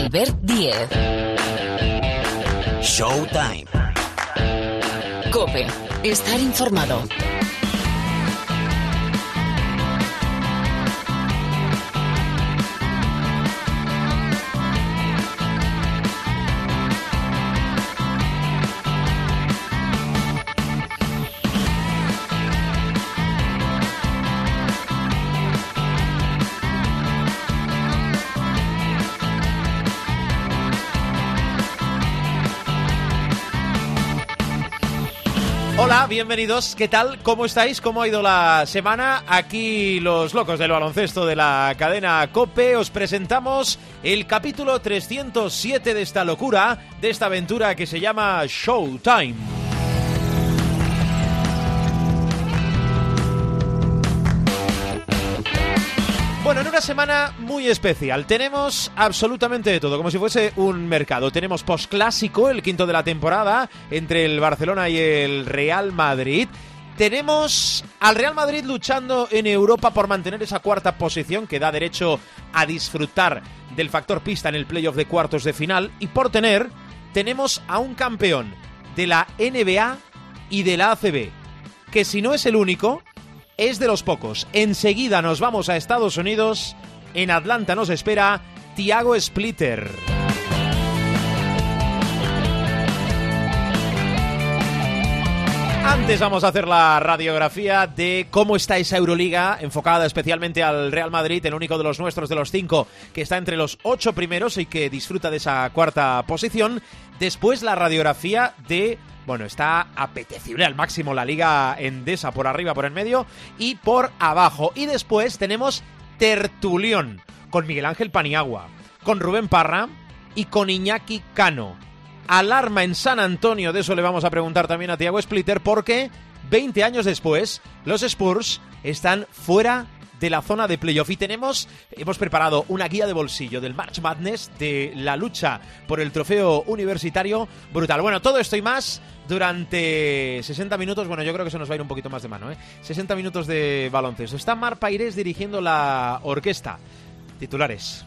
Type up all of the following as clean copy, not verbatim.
Albert Díez. Showtime. COPE. Estar informado. Hola, bienvenidos. ¿Qué tal? ¿Cómo estáis? ¿Cómo ha ido la semana? Aquí los locos del baloncesto de la cadena COPE os presentamos el capítulo 307 de esta locura, de esta aventura que se llama Showtime. Bueno, en una semana muy especial tenemos absolutamente de todo, como si fuese un mercado. Tenemos postclásico, el quinto de la temporada, entre el Barcelona y el Real Madrid. Tenemos al Real Madrid luchando en Europa por mantener esa cuarta posición que da derecho a disfrutar del factor pista en el playoff de cuartos de final. Y por tenemos a un campeón de la NBA y de la ACB, que si no es el único, es de los pocos. Enseguida nos vamos a Estados Unidos. En Atlanta nos espera Thiago Splitter. Antes vamos a hacer la radiografía de cómo está esa Euroliga, enfocada especialmente al Real Madrid, el único de los nuestros de los 5 que está entre los 8 primeros y que disfruta de esa cuarta posición. Después la radiografía de... Bueno, está apetecible al máximo la Liga Endesa, por arriba, por en medio y por abajo. Y después tenemos tertulión con Miguel Ángel Paniagua, con Rubén Parra y con Iñaki Cano. Alarma en San Antonio, de eso le vamos a preguntar también a Thiago Splitter, porque 20 años después los Spurs están fuera de la zona de playoff y hemos preparado una guía de bolsillo del March Madness, de la lucha por el trofeo universitario brutal. Bueno, todo esto y más durante 60 minutos, bueno, yo creo que se nos va a ir un poquito más de mano, 60 minutos de baloncesto. Está Marc Pairés dirigiendo la orquesta. Titulares.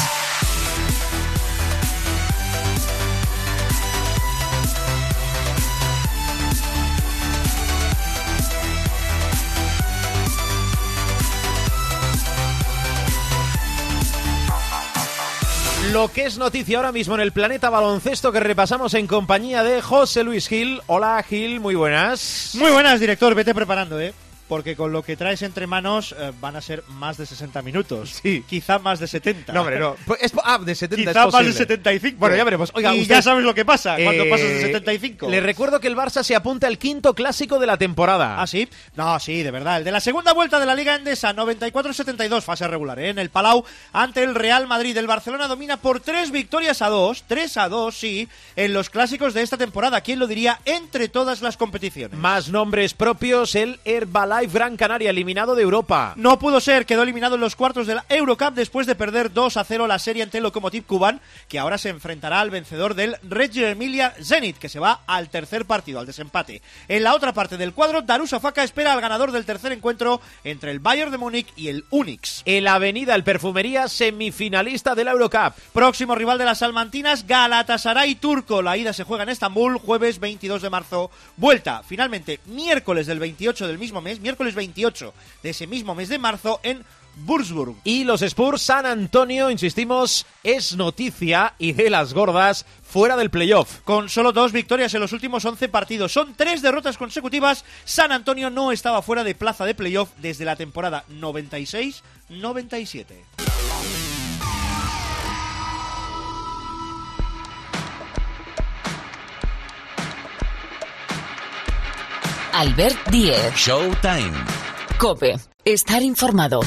Lo que es noticia ahora mismo en el planeta baloncesto, que repasamos en compañía de José Luis Gil. Hola Gil, muy buenas. Muy buenas, director, vete preparando, porque con lo que traes entre manos van a ser más de 60 minutos. Sí. Quizá más de 70. No, hombre, no. De 70 Quizá es más de 75. Bueno, ya veremos. Oiga, y usted, ya sabes lo que pasa cuando pasas de 75. Le recuerdo que el Barça se apunta al quinto clásico de la temporada. ¿Ah, sí? No, sí, de verdad. El de la segunda vuelta de la Liga Endesa, 94-72, fase regular, en el Palau, ante el Real Madrid. El Barcelona domina por 3-2, 3-2, sí, en los clásicos de esta temporada. ¿Quién lo diría? Entre todas las competiciones. Más nombres propios, el Herbalife Gran Canaria, eliminado de Europa. No pudo ser, quedó eliminado en los cuartos de la Eurocup después de perder 2-0 la serie ante el Lokomotiv Kuban, que ahora se enfrentará al vencedor del Reggio Emilia Zenit, que se va al tercer partido, al desempate. En la otra parte del cuadro, Darussafaka espera al ganador del tercer encuentro entre el Bayern de Múnich y el Unix. El Avenida El Perfumería, semifinalista de la Eurocup. Próximo rival de las salmantinas, Galatasaray turco. La ida se juega en Estambul, jueves 22 de marzo. Vuelta, finalmente, miércoles del 28 del mismo mes, miércoles 28 de ese mismo mes de marzo en Würzburg. Y los Spurs San Antonio, insistimos, es noticia y de las gordas, fuera del playoff. Con solo 2 victorias en los últimos 11 partidos. Son 3 derrotas consecutivas. San Antonio no estaba fuera de plaza de playoff desde la temporada 96-97. Albert Díez. Showtime. COPE. Estar informado.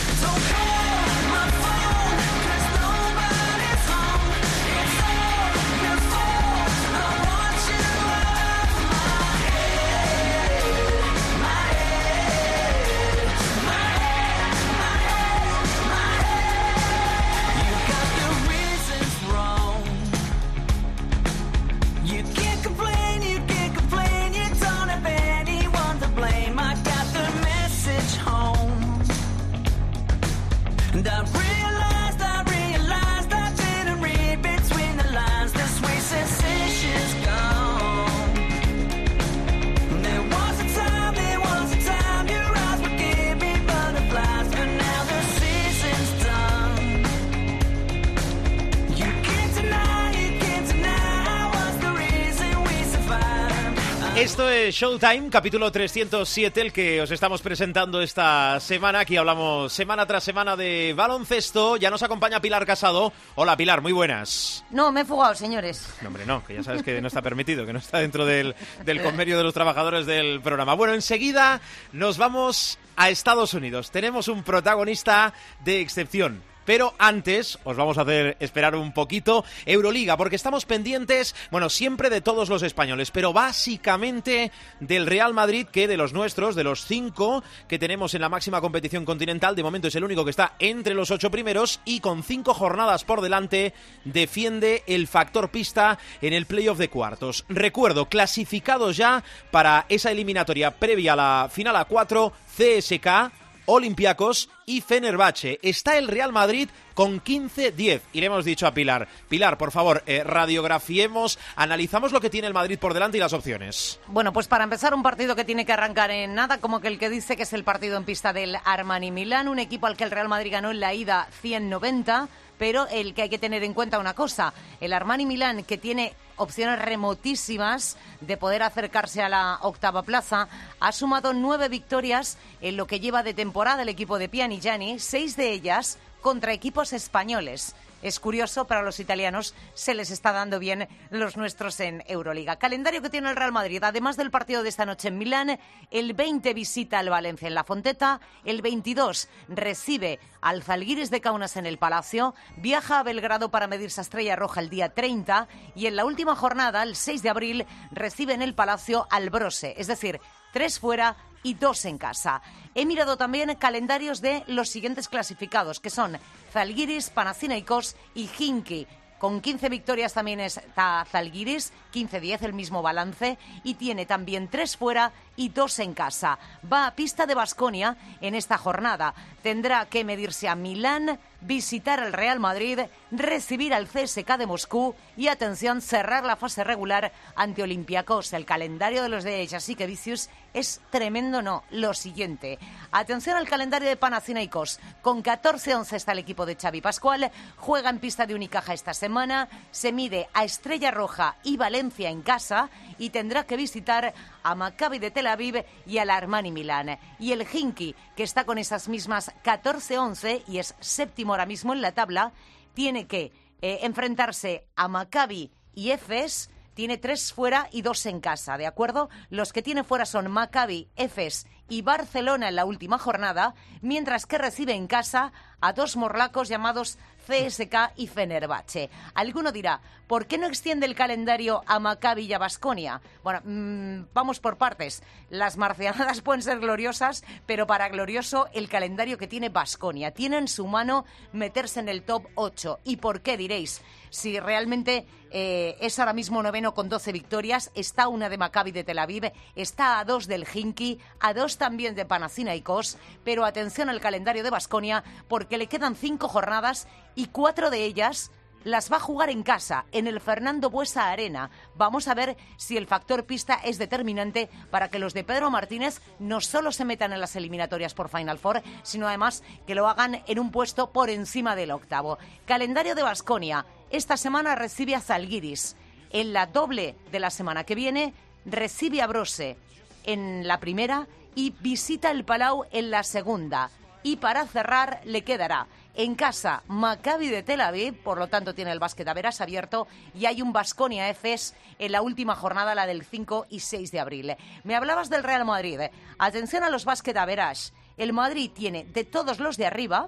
Esto es Showtime, capítulo 307, el que os estamos presentando esta semana. Aquí hablamos semana tras semana de baloncesto. Ya nos acompaña Pilar Casado. Hola, Pilar, muy buenas. No, me he fugado, señores. No, hombre, no, que ya sabes que no está permitido, que no está dentro del convenio de los trabajadores del programa. Bueno, enseguida nos vamos a Estados Unidos. Tenemos un protagonista de excepción. Pero antes os vamos a hacer esperar un poquito Euroliga, porque estamos pendientes, bueno, siempre de todos los españoles, pero básicamente del Real Madrid, que de los nuestros, de los 5 que tenemos en la máxima competición continental, de momento es el único que está entre los 8 primeros y con 5 jornadas por delante defiende el factor pista en el playoff de cuartos. Recuerdo, clasificados ya para esa eliminatoria previa a la final a 4, CSKA, Olympiacos y Fenerbahce. Está el Real Madrid con 15-10. Y le hemos dicho a Pilar, por favor, radiografiemos, analizamos lo que tiene el Madrid por delante y las opciones. Bueno, pues para empezar, un partido que tiene que arrancar en nada, como que el que dice que es el partido en pista del Armani Milán, un equipo al que el Real Madrid ganó en la ida 190, pero el que hay que tener en cuenta una cosa, el Armani Milán, que tiene opciones remotísimas de poder acercarse a la octava plaza, ha sumado 9 victorias en lo que lleva de temporada el equipo de Pianigiani, 6 de ellas contra equipos españoles. Es curioso, pero a los italianos se les está dando bien los nuestros en Euroliga. Calendario que tiene el Real Madrid, además del partido de esta noche en Milán, el 20 visita al Valencia en la Fonteta, el 22 recibe al Zalgiris de Kaunas en el Palacio, viaja a Belgrado para medirse a Estrella Roja el día 30 y en la última jornada, el 6 de abril, recibe en el Palacio al Brose, es decir, 3 fuera y 2 en casa. He mirado también calendarios de los siguientes clasificados, que son Zalgiris, Panathinaikos y Khimki. Con 15 victorias también está Zalgiris, 15-10 el mismo balance, y tiene también 3 fuera y 2 en casa. Va a pista de Baskonia en esta jornada. Tendrá que medirse a Milán, visitar al Real Madrid, recibir al CSKA de Moscú y, atención, cerrar la fase regular ante Olympiacos. El calendario de los de Jasikevičius es tremendo, no. Lo siguiente, atención al calendario de Panathinaikos. Con 14-11 está el equipo de Xavi Pascual, juega en pista de Unicaja esta semana, se mide a Estrella Roja y Valencia en casa y tendrá que visitar a Maccabi de Tel Aviv y al Armani Milán. Y el Khimki, que está con esas mismas 14-11 y es séptimo ahora mismo en la tabla, tiene que enfrentarse a Maccabi y Efes. Tiene 3 fuera y 2 en casa, ¿de acuerdo? Los que tiene fuera son Maccabi, Efes y Barcelona en la última jornada, mientras que recibe en casa a 2 morlacos llamados CSKA y Fenerbahce. Alguno dirá, ¿por qué no extiende el calendario a Maccabi y a Baskonia? Bueno, vamos por partes. Las marcianadas pueden ser gloriosas, pero para glorioso el calendario que tiene Baskonia. Tiene en su mano meterse en el top 8. ¿Y por qué, diréis? Si realmente es ahora mismo noveno con 12 victorias, está una de Maccabi de Tel Aviv, está a 2 del Khimki, a 2 también de Panathinaikos, pero atención al calendario de Baskonia, porque le quedan 5 jornadas y 4 de ellas las va a jugar en casa, en el Fernando Buesa Arena. Vamos a ver si el factor pista es determinante para que los de Pedro Martínez no solo se metan en las eliminatorias por Final Four, sino además que lo hagan en un puesto por encima del octavo. Calendario de Baskonia. Esta semana recibe a Zalgiris. En la doble de la semana que viene recibe a Brose en la primera y visita el Palau en la segunda. Y para cerrar le quedará en casa Maccabi de Tel Aviv, por lo tanto tiene el básquet a veras abierto, y hay un Baskonia Efes en la última jornada, la del 5 y 6 de abril. Me hablabas del Real Madrid. Atención a los básquet a veras. El Madrid tiene de todos los de arriba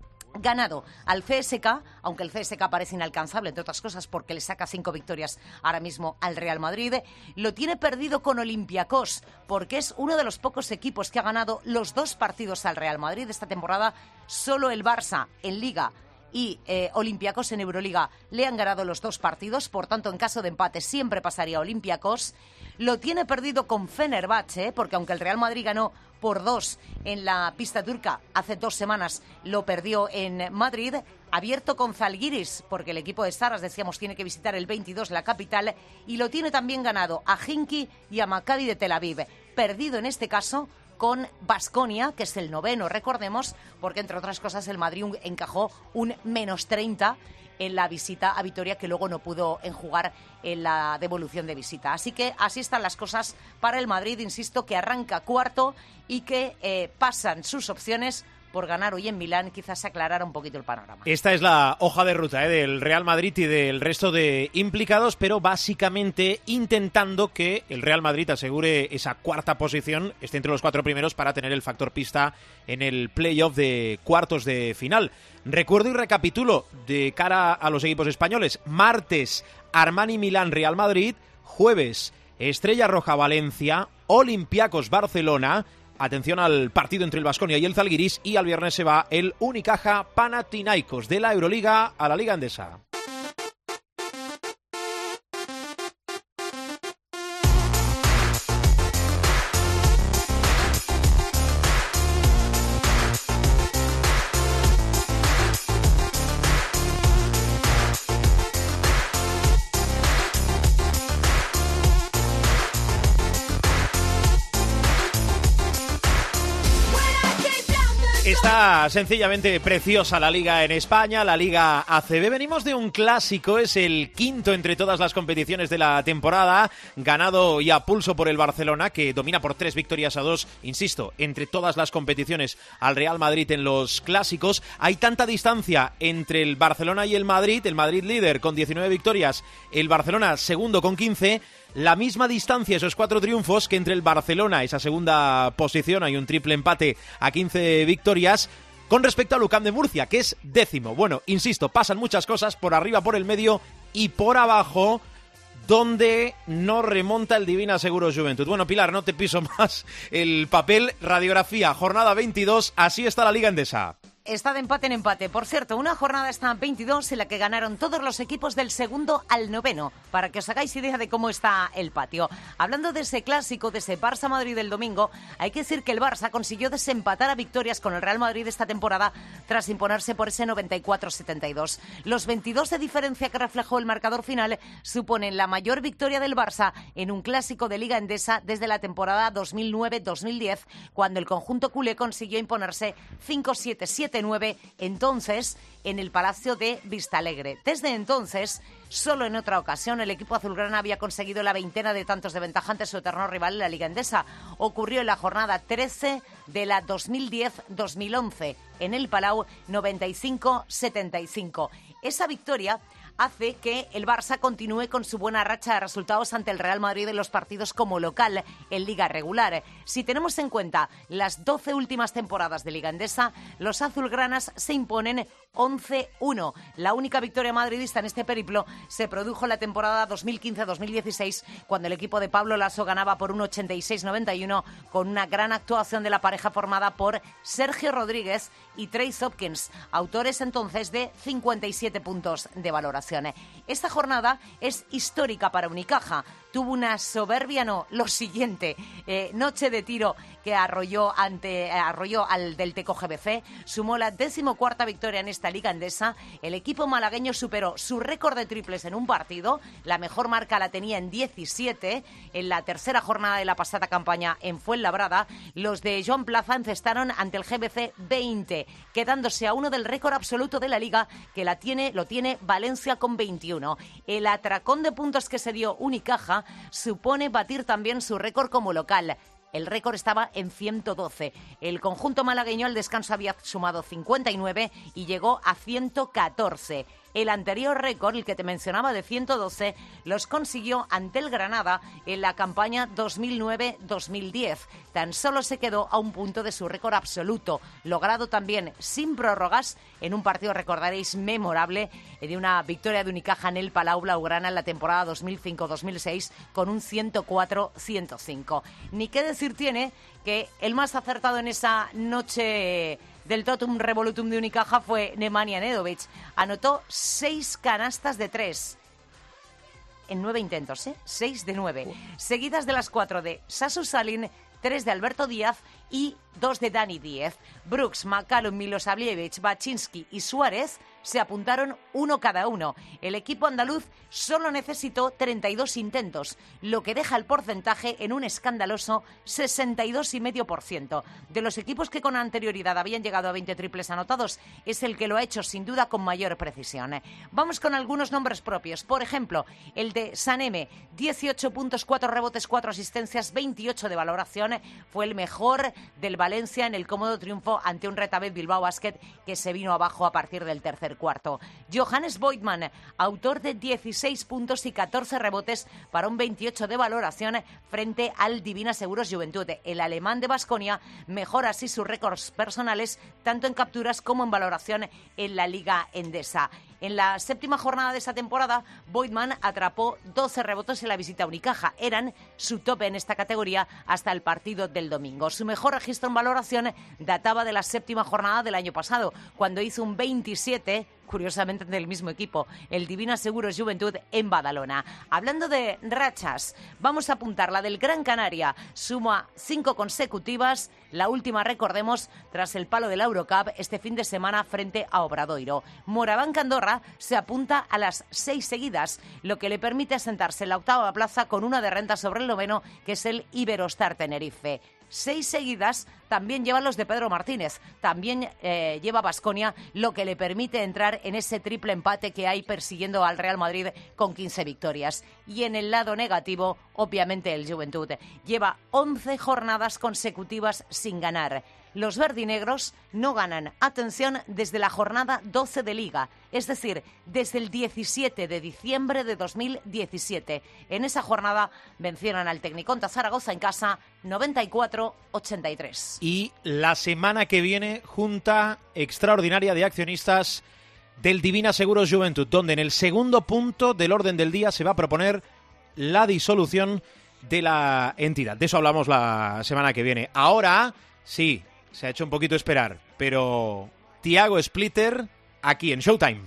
ganado al CSKA, aunque el CSKA parece inalcanzable, entre otras cosas porque le saca 5 victorias ahora mismo al Real Madrid. Lo tiene perdido con Olympiacos, porque es uno de los pocos equipos que ha ganado los 2 partidos al Real Madrid esta temporada. Solo el Barça en Liga y Olympiacos en Euroliga le han ganado los 2 partidos, por tanto en caso de empate siempre pasaría a Olympiacos. Lo tiene perdido con Fenerbahce, porque aunque el Real Madrid ganó por 2 en la pista turca hace 2 semanas, lo perdió en Madrid. Abierto con Zalgiris, porque el equipo de Saras, decíamos, tiene que visitar el 22 la capital, y lo tiene también ganado a Khimki y a Maccabi de Tel Aviv. Perdido en este caso con Baskonia, que es el noveno, recordemos, porque entre otras cosas el Madrid encajó un -30 en la visita a Vitoria, que luego no pudo enjugar en la devolución de visita. Así que así están las cosas para el Madrid, insisto, que arranca cuarto y que pasan sus opciones por ganar hoy en Milán. Quizás se aclarara un poquito el panorama. Esta es la hoja de ruta del Real Madrid y del resto de implicados, pero básicamente intentando que el Real Madrid asegure esa cuarta posición, esté entre los 4 primeros para tener el factor pista en el playoff de cuartos de final. Recuerdo y recapitulo de cara a los equipos españoles: martes, Armani Milán Real Madrid; jueves, Estrella Roja Valencia, Olympiacos Barcelona. Atención al partido entre el Baskonia y el Zalgiris, y al viernes se va el Unicaja Panathinaikos, de la Euroliga a la Liga Endesa. Está sencillamente preciosa la Liga en España, la Liga ACB. Venimos de un clásico, es el quinto entre todas las competiciones de la temporada, ganado y a pulso por el Barcelona, que domina por 3-2, insisto, entre todas las competiciones al Real Madrid en los clásicos. Hay tanta distancia entre el Barcelona y el Madrid líder con 19 victorias, el Barcelona segundo con 15, la misma distancia, esos 4 triunfos, que entre el Barcelona, esa segunda posición, hay un triple empate a 15 victorias, con respecto al UCAM de Murcia, que es décimo. Bueno, insisto, pasan muchas cosas por arriba, por el medio y por abajo, donde no remonta el Divina Seguros Juventud. Bueno, Pilar, no te piso más el papel. Radiografía, jornada 22, así está la Liga Endesa. Está de empate en empate. Por cierto, una jornada esta 22 en la que ganaron todos los equipos del segundo al noveno, para que os hagáis idea de cómo está el patio. Hablando de ese clásico, de ese Barça-Madrid del domingo, hay que decir que el Barça consiguió desempatar a victorias con el Real Madrid esta temporada tras imponerse por ese 94-72. Los 22 de diferencia que reflejó el marcador final suponen la mayor victoria del Barça en un clásico de Liga Endesa desde la temporada 2009-2010, cuando el conjunto culé consiguió imponerse 5-7-7-9, entonces en el Palacio de Vistalegre. Desde entonces, solo en otra ocasión, el equipo azulgrana había conseguido la veintena de tantos de ventaja ante su eterno rival en la Liga Endesa. Ocurrió en la jornada 13 de la 2010-2011, en el Palau, 95-75. Esa victoria hace que el Barça continúe con su buena racha de resultados ante el Real Madrid en los partidos como local en Liga regular. Si tenemos en cuenta las 12 últimas temporadas de Liga Endesa, los azulgranas se imponen 11-1. La única victoria madridista en este periplo se produjo en la temporada 2015-2016, cuando el equipo de Pablo Lasso ganaba por un 86-91 con una gran actuación de la pareja formada por Sergio Rodríguez y Trace Hopkins, autores entonces de 57 puntos de valoración. Esta jornada es histórica para Unicaja. Tuvo una soberbia, lo siguiente, noche de tiro que arrolló al del Teco GBC, sumó la 14ª victoria en esta Liga Endesa. El equipo malagueño superó su récord de triples en un partido, la mejor marca la tenía en 17, en la tercera jornada de la pasada campaña en Fuenlabrada. Los de Joan Plaza encestaron ante el GBC 20, quedándose a uno del récord absoluto de la Liga, que lo tiene Valencia con 21. El atracón de puntos que se dio Unicaja supone batir también su récord como local. El récord estaba en 112. El conjunto malagueño al descanso había sumado 59 y llegó a 114. El anterior récord, el que te mencionaba de 112, los consiguió ante el Granada en la campaña 2009-2010. Tan solo se quedó a un punto de su récord absoluto, logrado también sin prórrogas en un partido, recordaréis, memorable, de una victoria de Unicaja en el Palau Blaugrana en la temporada 2005-2006 con un 104-105. Ni qué decir tiene que el más acertado en esa noche del Totum Revolutum de Unicaja fue Nemanja Nedovic. Anotó 6 canastas de 3 en 9 intentos, 6 de 9. Seguidas de las 4 de Sasu Salin, 3 de Alberto Díaz y 2 de Dani Díez. Brooks, McCallum, Milosavljevic, Baczynski y Suárez se apuntaron uno cada uno. El equipo andaluz solo necesitó 32 intentos, lo que deja el porcentaje en un escandaloso 62,5%. De los equipos que con anterioridad habían llegado a 20 triples anotados, es el que lo ha hecho sin duda con mayor precisión. Vamos con algunos nombres propios. Por ejemplo, el de Sané, 18 puntos, 4 rebotes, 4 asistencias, 28 de valoración. Fue el mejor del Valencia en el cómodo triunfo ante un Retabet Bilbao Basket que se vino abajo a partir del tercer cuarto. Johannes Voigtmann, autor de 16 puntos y 14 rebotes para un 28 de valoración frente al Divina Seguros Juventud. El alemán de Baskonia mejora así sus récords personales tanto en capturas como en valoración en la Liga Endesa. En la séptima jornada de esa temporada, Voigtmann atrapó 12 rebotes en la visita a Unicaja. Eran su tope en esta categoría hasta el partido del domingo. Su mejor registro en valoración databa de la séptima jornada del año pasado, cuando hizo un 27, curiosamente del mismo equipo, el Divina Seguros Juventud en Badalona. Hablando de rachas, vamos a apuntar la del Gran Canaria. Suma 5 consecutivas, la última, recordemos, tras el palo de la Eurocup este fin de semana frente a Obradoiro. Moraván Andorra se apunta a las 6 seguidas, lo que le permite asentarse en la octava plaza con una de renta sobre el noveno, que es el Iberostar Tenerife. 6 seguidas también llevan los de Pedro Martínez, también lleva Baskonia, lo que le permite entrar en ese triple empate que hay persiguiendo al Real Madrid con 15 victorias. Y en el lado negativo, obviamente el Juventud lleva 11 jornadas consecutivas sin ganar. Los verdinegros no ganan, atención, desde la jornada 12 de Liga, es decir, desde el 17 de diciembre de 2017. En esa jornada vencieron al Tecniconta Zaragoza en casa 94-83. Y la semana que viene, junta extraordinaria de accionistas del Divina Seguros Juventud, donde en el segundo punto del orden del día se va a proponer la disolución de la entidad. De eso hablamos la semana que viene. Ahora, sí, se ha hecho un poquito esperar, pero Thiago Splitter aquí en Showtime.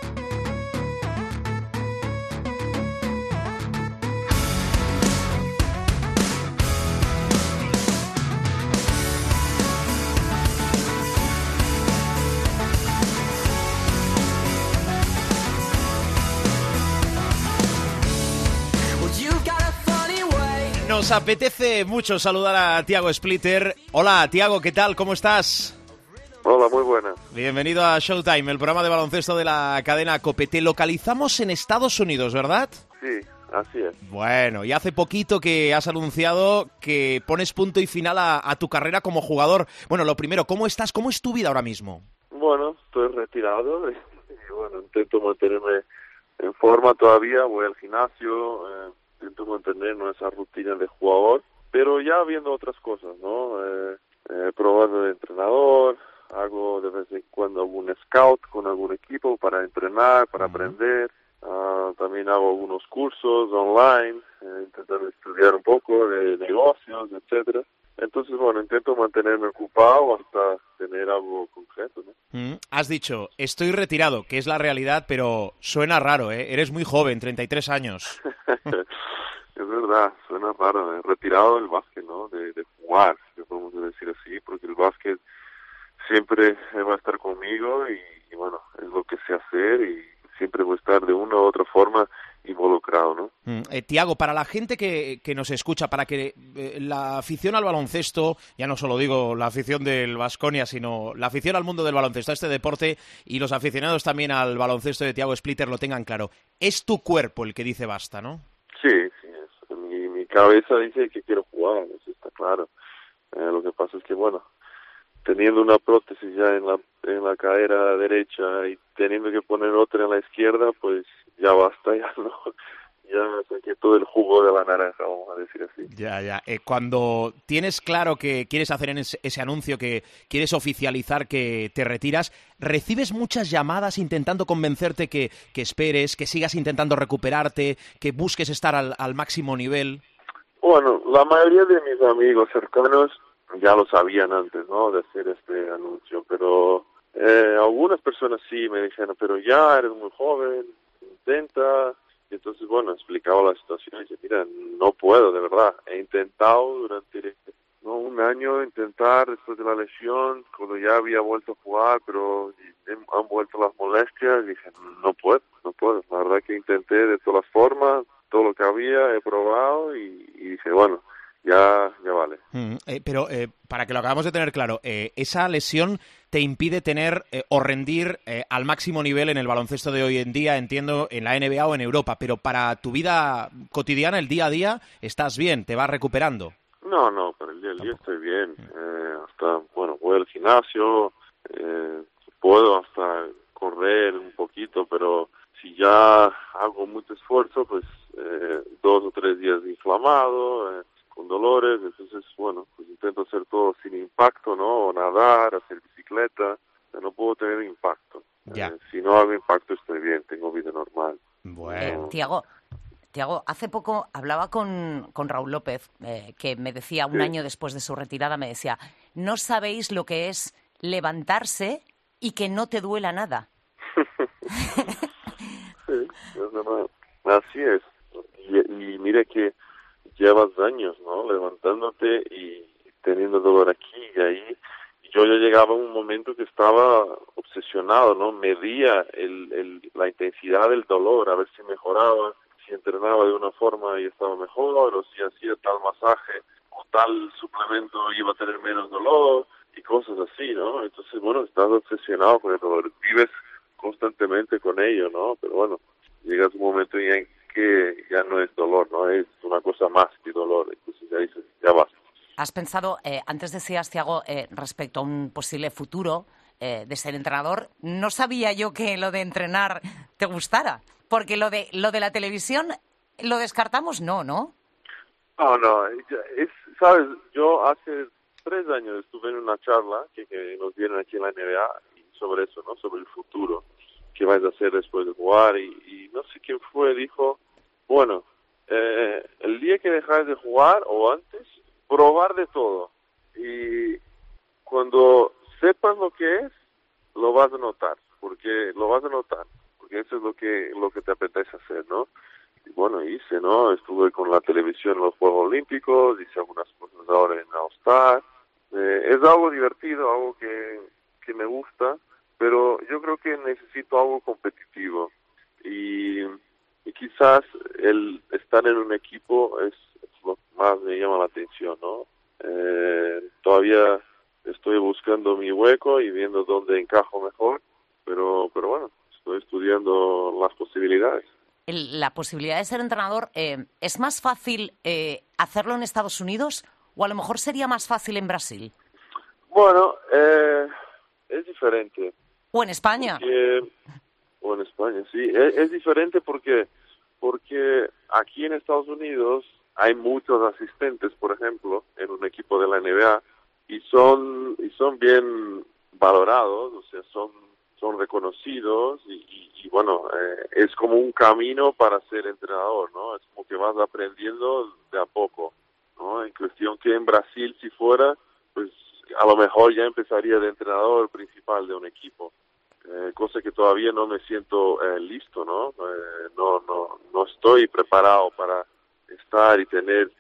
Nos apetece mucho saludar a Thiago Splitter. Hola, Thiago, ¿qué tal? ¿Cómo estás? Hola, muy buena. Bienvenido a Showtime, el programa de baloncesto de la cadena COPE. Te localizamos en Estados Unidos, ¿verdad? Sí, así es. Bueno, y hace poquito que has anunciado que pones punto y final a tu carrera como jugador. Bueno, lo primero, ¿cómo estás? ¿Cómo es tu vida ahora mismo? Bueno, estoy retirado y bueno, intento mantenerme en forma todavía, voy al gimnasio, intento mantener esa rutina de jugador, pero ya viendo otras cosas, ¿no? Probando de entrenador, hago de vez en cuando algún scout con algún equipo para entrenar, para aprender. También hago algunos cursos online, intentando estudiar un poco de negocios, etcétera. Entonces, bueno, intento mantenerme ocupado hasta tener algo concreto, ¿no? Has dicho, estoy retirado, que es la realidad, pero suena raro, ¿eh? Eres muy joven, 33 años. Es verdad, suena raro, retirado del básquet, ¿no? De jugar, si podemos decir así, porque el básquet siempre va a estar conmigo y bueno, es lo que sé hacer y siempre voy a estar de una u otra forma involucrado, ¿no? Thiago, para la gente que nos escucha, para que la afición al baloncesto, ya no solo digo la afición del Baskonia, sino la afición al mundo del baloncesto, a este deporte, y los aficionados también al baloncesto de Thiago Splitter lo tengan claro, es tu cuerpo el que dice basta, ¿no? Sí, mi cabeza dice que quiero jugar, eso está claro. Lo que pasa es que, bueno, teniendo una prótesis ya en la cadera derecha y teniendo que poner otra en la izquierda, pues ya basta, ya no, ya saqué todo el jugo de la naranja, vamos a decir así. Ya. Cuando tienes claro que quieres hacer ese anuncio, que quieres oficializar que te retiras, ¿recibes muchas llamadas intentando convencerte que esperes, que sigas intentando recuperarte, que busques estar al máximo nivel? Bueno, la mayoría de mis amigos cercanos ya lo sabían antes, ¿no?, de hacer este anuncio, pero algunas personas sí me dijeron, pero ya eres muy joven, intenta. Y entonces, bueno, explicaba la situación y dije, mira, no puedo, de verdad. He intentado durante ¿no? Un año intentar después de la lesión, cuando ya había vuelto a jugar, pero han vuelto las molestias, dije, no puedo. La verdad que intenté de todas formas, todo lo que había, he probado y dije, bueno, ya vale. Pero para que lo acabamos de tener claro, esa lesión te impide tener o rendir al máximo nivel en el baloncesto de hoy en día, entiendo, en la NBA o en Europa, pero para tu vida cotidiana, el día a día, estás bien, te vas recuperando. No, para el día a día estoy bien. Voy al gimnasio, puedo hasta correr un poquito, pero si ya hago mucho esfuerzo, pues 2 o 3 días inflamado, con dolores, entonces, pues intento hacer todo sin impacto, ¿no? O nadar, hacer bicicleta, no puedo tener impacto. Si no hago impacto estoy bien, tengo vida normal. Bueno. Tiago, hace poco hablaba con Raúl López, que me decía, un año después de su retirada, me decía, no sabéis lo que es levantarse y que no te duela nada. Sí, es verdad. Así es. Y mire que llevas años, ¿no? Levantándote y teniendo dolor aquí y ahí. Yo ya llegaba a un momento que estaba obsesionado, ¿no? Medía la intensidad del dolor, a ver si mejoraba, si entrenaba de una forma y estaba mejor, o si hacía tal masaje o tal suplemento iba a tener menos dolor y cosas así, ¿no? Entonces, estás obsesionado con el dolor, vives constantemente con ello, ¿no? Pero bueno, llegas un momento en que ya no es dolor, ¿no? Es una cosa más que dolor, entonces ya dices, ya basta. ¿Has pensado, antes decías, Tiago, respecto a un posible futuro de ser entrenador, no sabía yo que lo de entrenar te gustara? Porque lo de la televisión, ¿lo descartamos? No. No, sabes, yo hace 3 años estuve en una charla que nos dieron aquí en la NBA sobre eso, ¿no? Sobre el futuro, qué vais a hacer después de jugar y no sé quién fue, dijo, el día que dejáis de jugar o antes, probar de todo y cuando sepas lo que es, lo vas a notar, porque eso es lo que te apetece hacer, ¿no? Y hice, ¿no? Estuve con la televisión en los Juegos Olímpicos, hice algunas cosas ahora en All Star. Es algo divertido, algo que me gusta, pero yo creo que necesito algo competitivo y quizás el estar en un equipo es lo que más me llama la atención, ¿no? Todavía estoy buscando mi hueco y viendo dónde encajo mejor, pero estoy estudiando las posibilidades. La posibilidad de ser entrenador, ¿es más fácil hacerlo en Estados Unidos o a lo mejor sería más fácil en Brasil? Es diferente. ¿O en España? O en España, sí. Es diferente porque aquí en Estados Unidos hay muchos asistentes, por ejemplo, en un equipo de la NBA y son bien valorados, o sea, son reconocidos y es como un camino para ser entrenador, ¿no? Es como que vas aprendiendo de a poco, ¿no? En cuestión que en Brasil, si fuera, pues a lo mejor ya empezaría de entrenador principal de un equipo, cosa que todavía no me siento listo, ¿no? No estoy preparado para estar y tener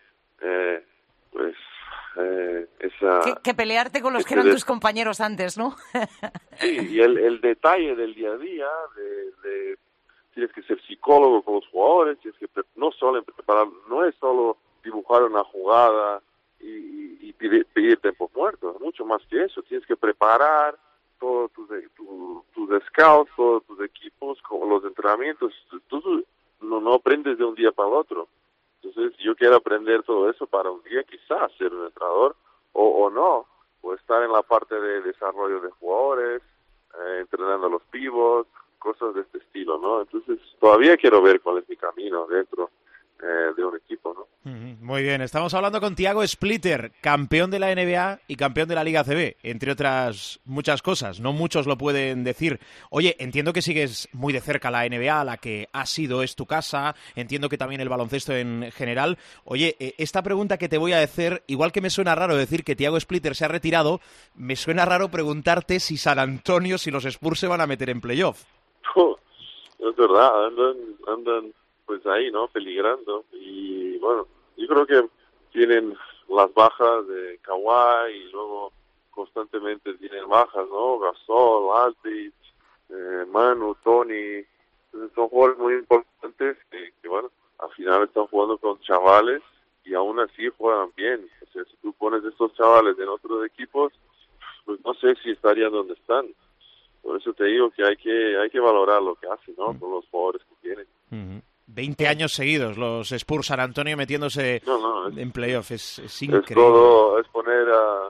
esa... Que pelearte con los que eran tus compañeros antes, ¿no? Sí, y el detalle del día a día, de tienes que ser psicólogo con los jugadores, tienes que no solo preparar, no es solo dibujar una jugada y pedir tiempos muertos, mucho más que eso, tienes que preparar todos tus scouts, todos tus equipos, con los entrenamientos, tú no aprendes de un día para el otro. Entonces yo quiero aprender todo eso para un día quizás ser un entrenador o no, o estar en la parte de desarrollo de jugadores, entrenando a los pivots, cosas de este estilo, ¿no? Entonces todavía quiero ver cuál es mi camino dentro de un equipo, ¿no? Muy bien, estamos hablando con Tiago Splitter, campeón de la NBA y campeón de la Liga ACB, entre otras muchas cosas, no muchos lo pueden decir. Oye, entiendo que sigues muy de cerca la NBA, la que ha sido, es tu casa, entiendo que también el baloncesto en general. Oye, esta pregunta que te voy a hacer, igual que me suena raro decir que Tiago Splitter se ha retirado, me suena raro preguntarte si San Antonio, si los Spurs se van a meter en playoff. Es verdad, andan pues ahí, ¿no? Peligrando y yo creo que tienen las bajas de Kawhi y luego constantemente tienen bajas, ¿no? Gasol, Aldridge, Manu, Tony. Entonces son jugadores muy importantes que, bueno, al final están jugando con chavales y aún así juegan bien. O sea, si tú pones estos chavales en otros equipos, pues no sé si estarían donde están. Por eso te digo que hay que valorar lo que hacen, ¿no? Con los jugadores que tienen. 20 años seguidos los Spurs San Antonio metiéndose en playoff. Es increíble. Es todo, es poner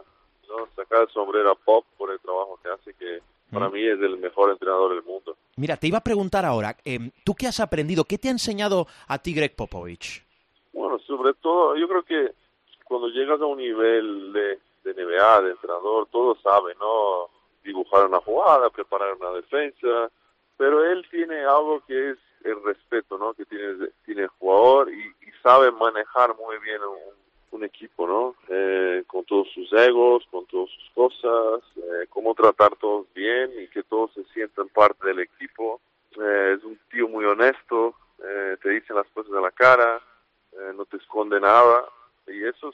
sacar el sombrero a Pop por el trabajo que hace, que para mí es el mejor entrenador del mundo. Mira, te iba a preguntar ahora, ¿tú qué has aprendido? ¿Qué te ha enseñado a ti Greg Popovich? Bueno, sobre todo, yo creo que cuando llegas a un nivel de NBA, de entrenador, todos saben, ¿no? Dibujar una jugada, preparar una defensa, pero él tiene algo que es el respeto, ¿no? Que tiene el jugador y sabe manejar muy bien un equipo, ¿no? Con todos sus egos, con todas sus cosas, cómo tratar todos bien y que todos se sientan parte del equipo. Es un tío muy honesto, te dice las cosas a la cara, no te esconde nada y eso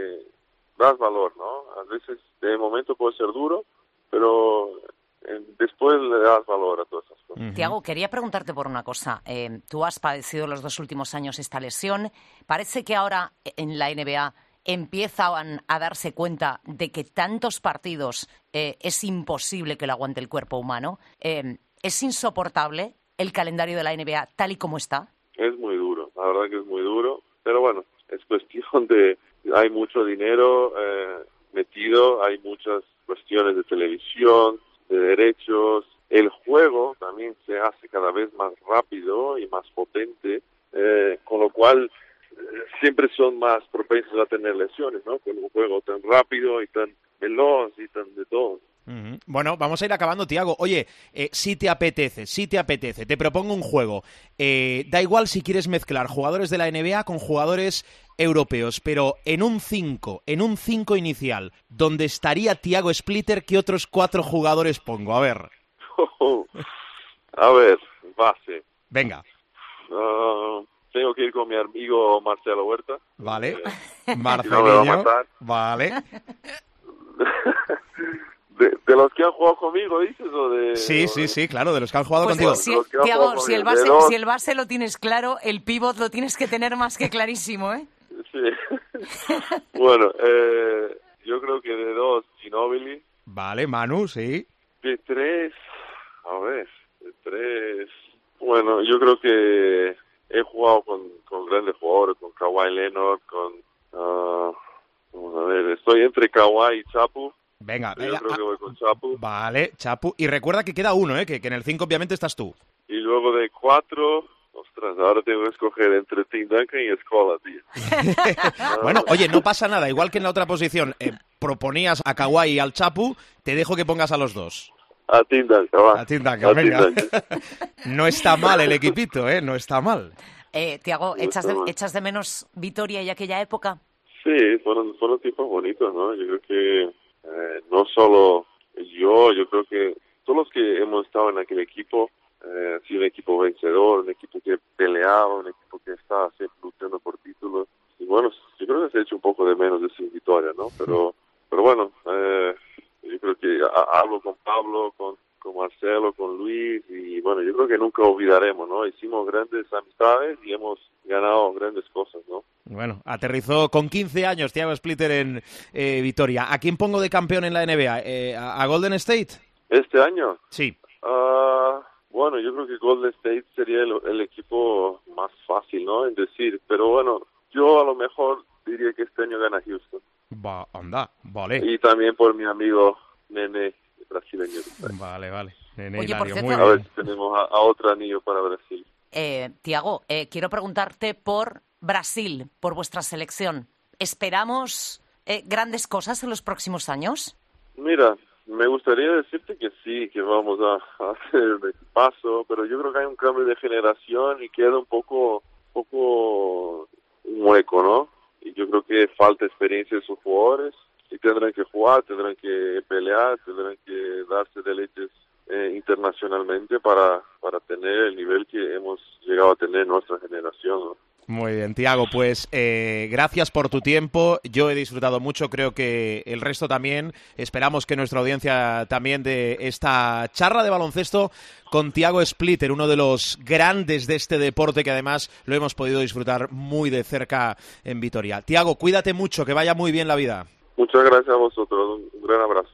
das valor, ¿no? A veces de momento puede ser duro, pero después le das valor a todas esas cosas. Tiago, quería preguntarte por una cosa. Tú has padecido los 2 últimos años esta lesión. Parece que ahora en la NBA empiezan a darse cuenta de que tantos partidos es imposible que lo aguante el cuerpo humano. ¿Es insoportable el calendario de la NBA tal y como está? Es muy duro, la verdad que es muy duro. Pero bueno, es cuestión de... Hay mucho dinero metido, hay muchas cuestiones de televisión, de derechos. El juego también se hace cada vez más rápido y más potente, con lo cual siempre son más propensos a tener lesiones, ¿no? Con un juego tan rápido y tan veloz y tan de todo. Bueno, vamos a ir acabando, Tiago. Oye, si te apetece, te propongo un juego. Da igual si quieres mezclar jugadores de la NBA con jugadores europeos, pero en un 5 inicial, donde estaría Tiago Splitter, ¿qué otros 4 jugadores pongo? A ver. A ver, base. Venga. Tengo que ir con mi amigo Marcelo Huerta. Vale. Marcelinho. Vale. ¿De los que han jugado conmigo, dices? ¿O de, sí, claro, de los que han jugado pues contigo. Tiago, si el base lo tienes claro, el pívot lo tienes que tener más que clarísimo, ¿eh? Sí. Bueno, yo creo que de 2, Ginóbili. Vale, Manu, sí. De 3, a ver, de 3... Bueno, yo creo que he jugado con grandes jugadores, con Kawhi Leonard, vamos a ver, estoy entre Kawhi y Chapu. Venga, yo creo que voy con Chapu. Vale, Chapu. Y recuerda que queda uno, que en el 5 obviamente estás tú. Y luego de 4, ostras, ahora tengo que escoger entre Tim Duncan y Scola, tío. Bueno, oye, no pasa nada. Igual que en la otra posición proponías a Kawhi y al Chapu, te dejo que pongas a los 2. A Tim Duncan, va. A Tim Duncan, venga. No está mal el equipito, no está mal. Tiago, ¿echas de menos Vitoria y aquella época? Sí, fueron tiempos bonitos, ¿no? Yo creo que no solo yo creo que todos los que hemos estado en aquel equipo, ha sido un equipo vencedor, un equipo que peleaba, un equipo que estaba siempre luchando por títulos. Y bueno, yo creo que se ha hecho un poco de menos de esa victoria, ¿no? Pero bueno, yo creo que hablo con Pablo, con Marcelo, con Luis, y bueno, yo creo que nunca olvidaremos, ¿no? Hicimos grandes amistades y hemos ganado grandes cosas, ¿no? Bueno, aterrizó con 15 años Tiago Splitter en Vitoria. ¿A quién pongo de campeón en la NBA? ¿A Golden State? ¿Este año? Sí. Bueno, yo creo que Golden State sería el equipo más fácil, ¿no? En decir, pero bueno, yo a lo mejor diría que este año gana Houston. Anda, vale. Y también por mi amigo Nene, brasileño. Vale. Nene, Oye, por Hilario, cierto, muy a bien. ver si tenemos a otro anillo para Brasil. Tiago, quiero preguntarte por Brasil, por vuestra selección. ¿Esperamos grandes cosas en los próximos años? Mira, me gustaría decirte que sí, que vamos a hacer el paso, pero yo creo que hay un cambio de generación y queda un poco un hueco, ¿no? Y yo creo que falta experiencia de sus jugadores y tendrán que jugar, tendrán que pelear, tendrán que darse de leches internacionalmente para tener el nivel que hemos llegado a tener en nuestra generación, ¿no? Muy bien, Tiago, pues gracias por tu tiempo. Yo he disfrutado mucho, creo que el resto también. Esperamos que nuestra audiencia también, de esta charla de baloncesto con Tiago Splitter, uno de los grandes de este deporte, que además lo hemos podido disfrutar muy de cerca en Vitoria. Tiago, cuídate mucho, que vaya muy bien la vida. Muchas gracias a vosotros, un gran abrazo.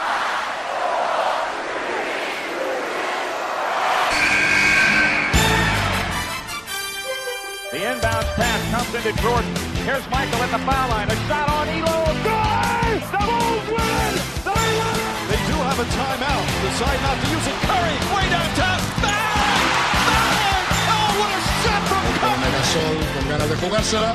The inbound pass comes into Jordan. Here's Michael at the foul line. A shot on Elo. Good! The Bulls win! They win! They do have a timeout. Decide not to use it. Curry, way downtown. Bang! Bang! Oh, what a shot from Curry! Gasol con ganas de jugársela.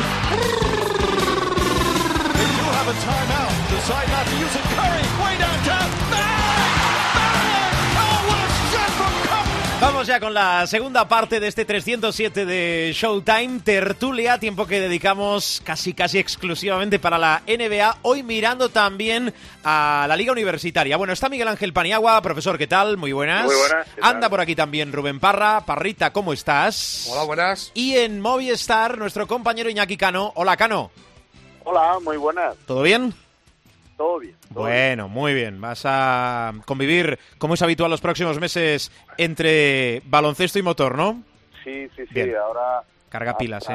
They do have a timeout. Decide not to use it. Curry, way downtown. Bang! Bang! Oh, what a shot from Curry! Vamos ya con la segunda parte de este 307 de Showtime, tertulia, tiempo que dedicamos casi exclusivamente para la NBA, hoy mirando también a la Liga Universitaria. Bueno, está Miguel Ángel Paniagua, profesor, ¿qué tal? Muy buenas. Muy buenas. Anda por aquí también Rubén Parra. Parrita, ¿cómo estás? Hola, buenas. Y en Movistar, nuestro compañero Iñaki Cano. Hola, Cano. Hola, muy buenas. ¿Todo bien? Todo bien. Bueno, muy bien. Vas a convivir, como es habitual, los próximos meses entre baloncesto y motor, ¿no? Sí. Bien. Ahora carga pilas,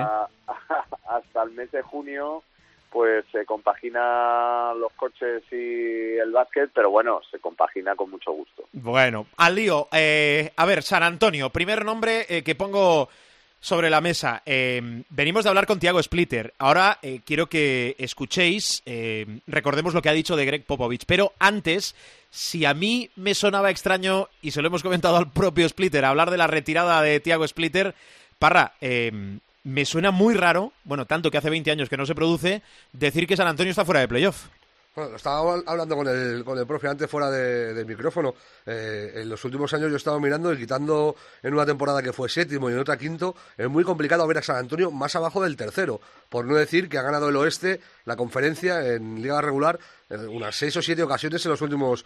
hasta el mes de junio, pues se compagina los coches y el básquet, pero bueno, se compagina con mucho gusto. Bueno, al lío. A ver, San Antonio, primer nombre que pongo sobre la mesa. Venimos de hablar con Tiago Splitter. Ahora quiero que escuchéis, recordemos lo que ha dicho de Greg Popovich, pero antes, si a mí me sonaba extraño, y se lo hemos comentado al propio Splitter, hablar de la retirada de Tiago Splitter, Parra, me suena muy raro, bueno, tanto que hace 20 años que no se produce, decir que San Antonio está fuera de playoff. Bueno, estaba hablando con el profe antes fuera del micrófono. En los últimos años yo he estado mirando y quitando en una temporada que fue séptimo y en otra quinto, es muy complicado ver a San Antonio más abajo del tercero, por no decir que ha ganado el oeste, la conferencia en liga regular, unas 6 o 7 ocasiones en los últimos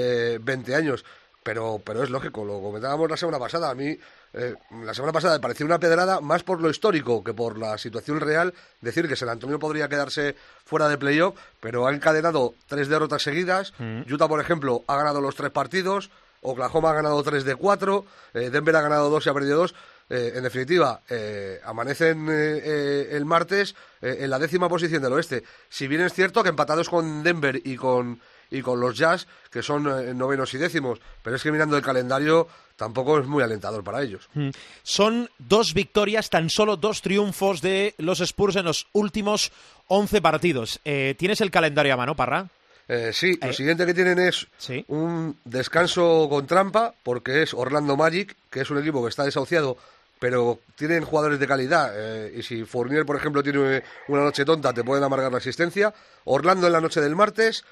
20 años. Pero es lógico, lo comentábamos la semana pasada. A mí, la semana pasada me pareció una pedrada más por lo histórico que por la situación real. Decir que San Antonio podría quedarse fuera de playoff, pero ha encadenado 3 derrotas seguidas. Utah, por ejemplo, ha ganado los 3 partidos. Oklahoma ha ganado 3 de 4. Denver ha ganado 2 y ha perdido 2. En definitiva, amanecen el martes en la 10ª posición del oeste. Si bien es cierto que empatados con Denver y con los Jazz, que son 9º y 10º, pero es que mirando el calendario tampoco es muy alentador para ellos. Son 2 victorias, tan solo 2 triunfos de los Spurs en los últimos 11 partidos. ¿Tienes el calendario a mano, Parra? Sí, lo siguiente que tienen es un descanso con trampa, porque es Orlando Magic, que es un equipo que está desahuciado, pero tienen jugadores de calidad, y si Fournier, por ejemplo, tiene una noche tonta, te pueden amargar la asistencia. Orlando en la noche del martes.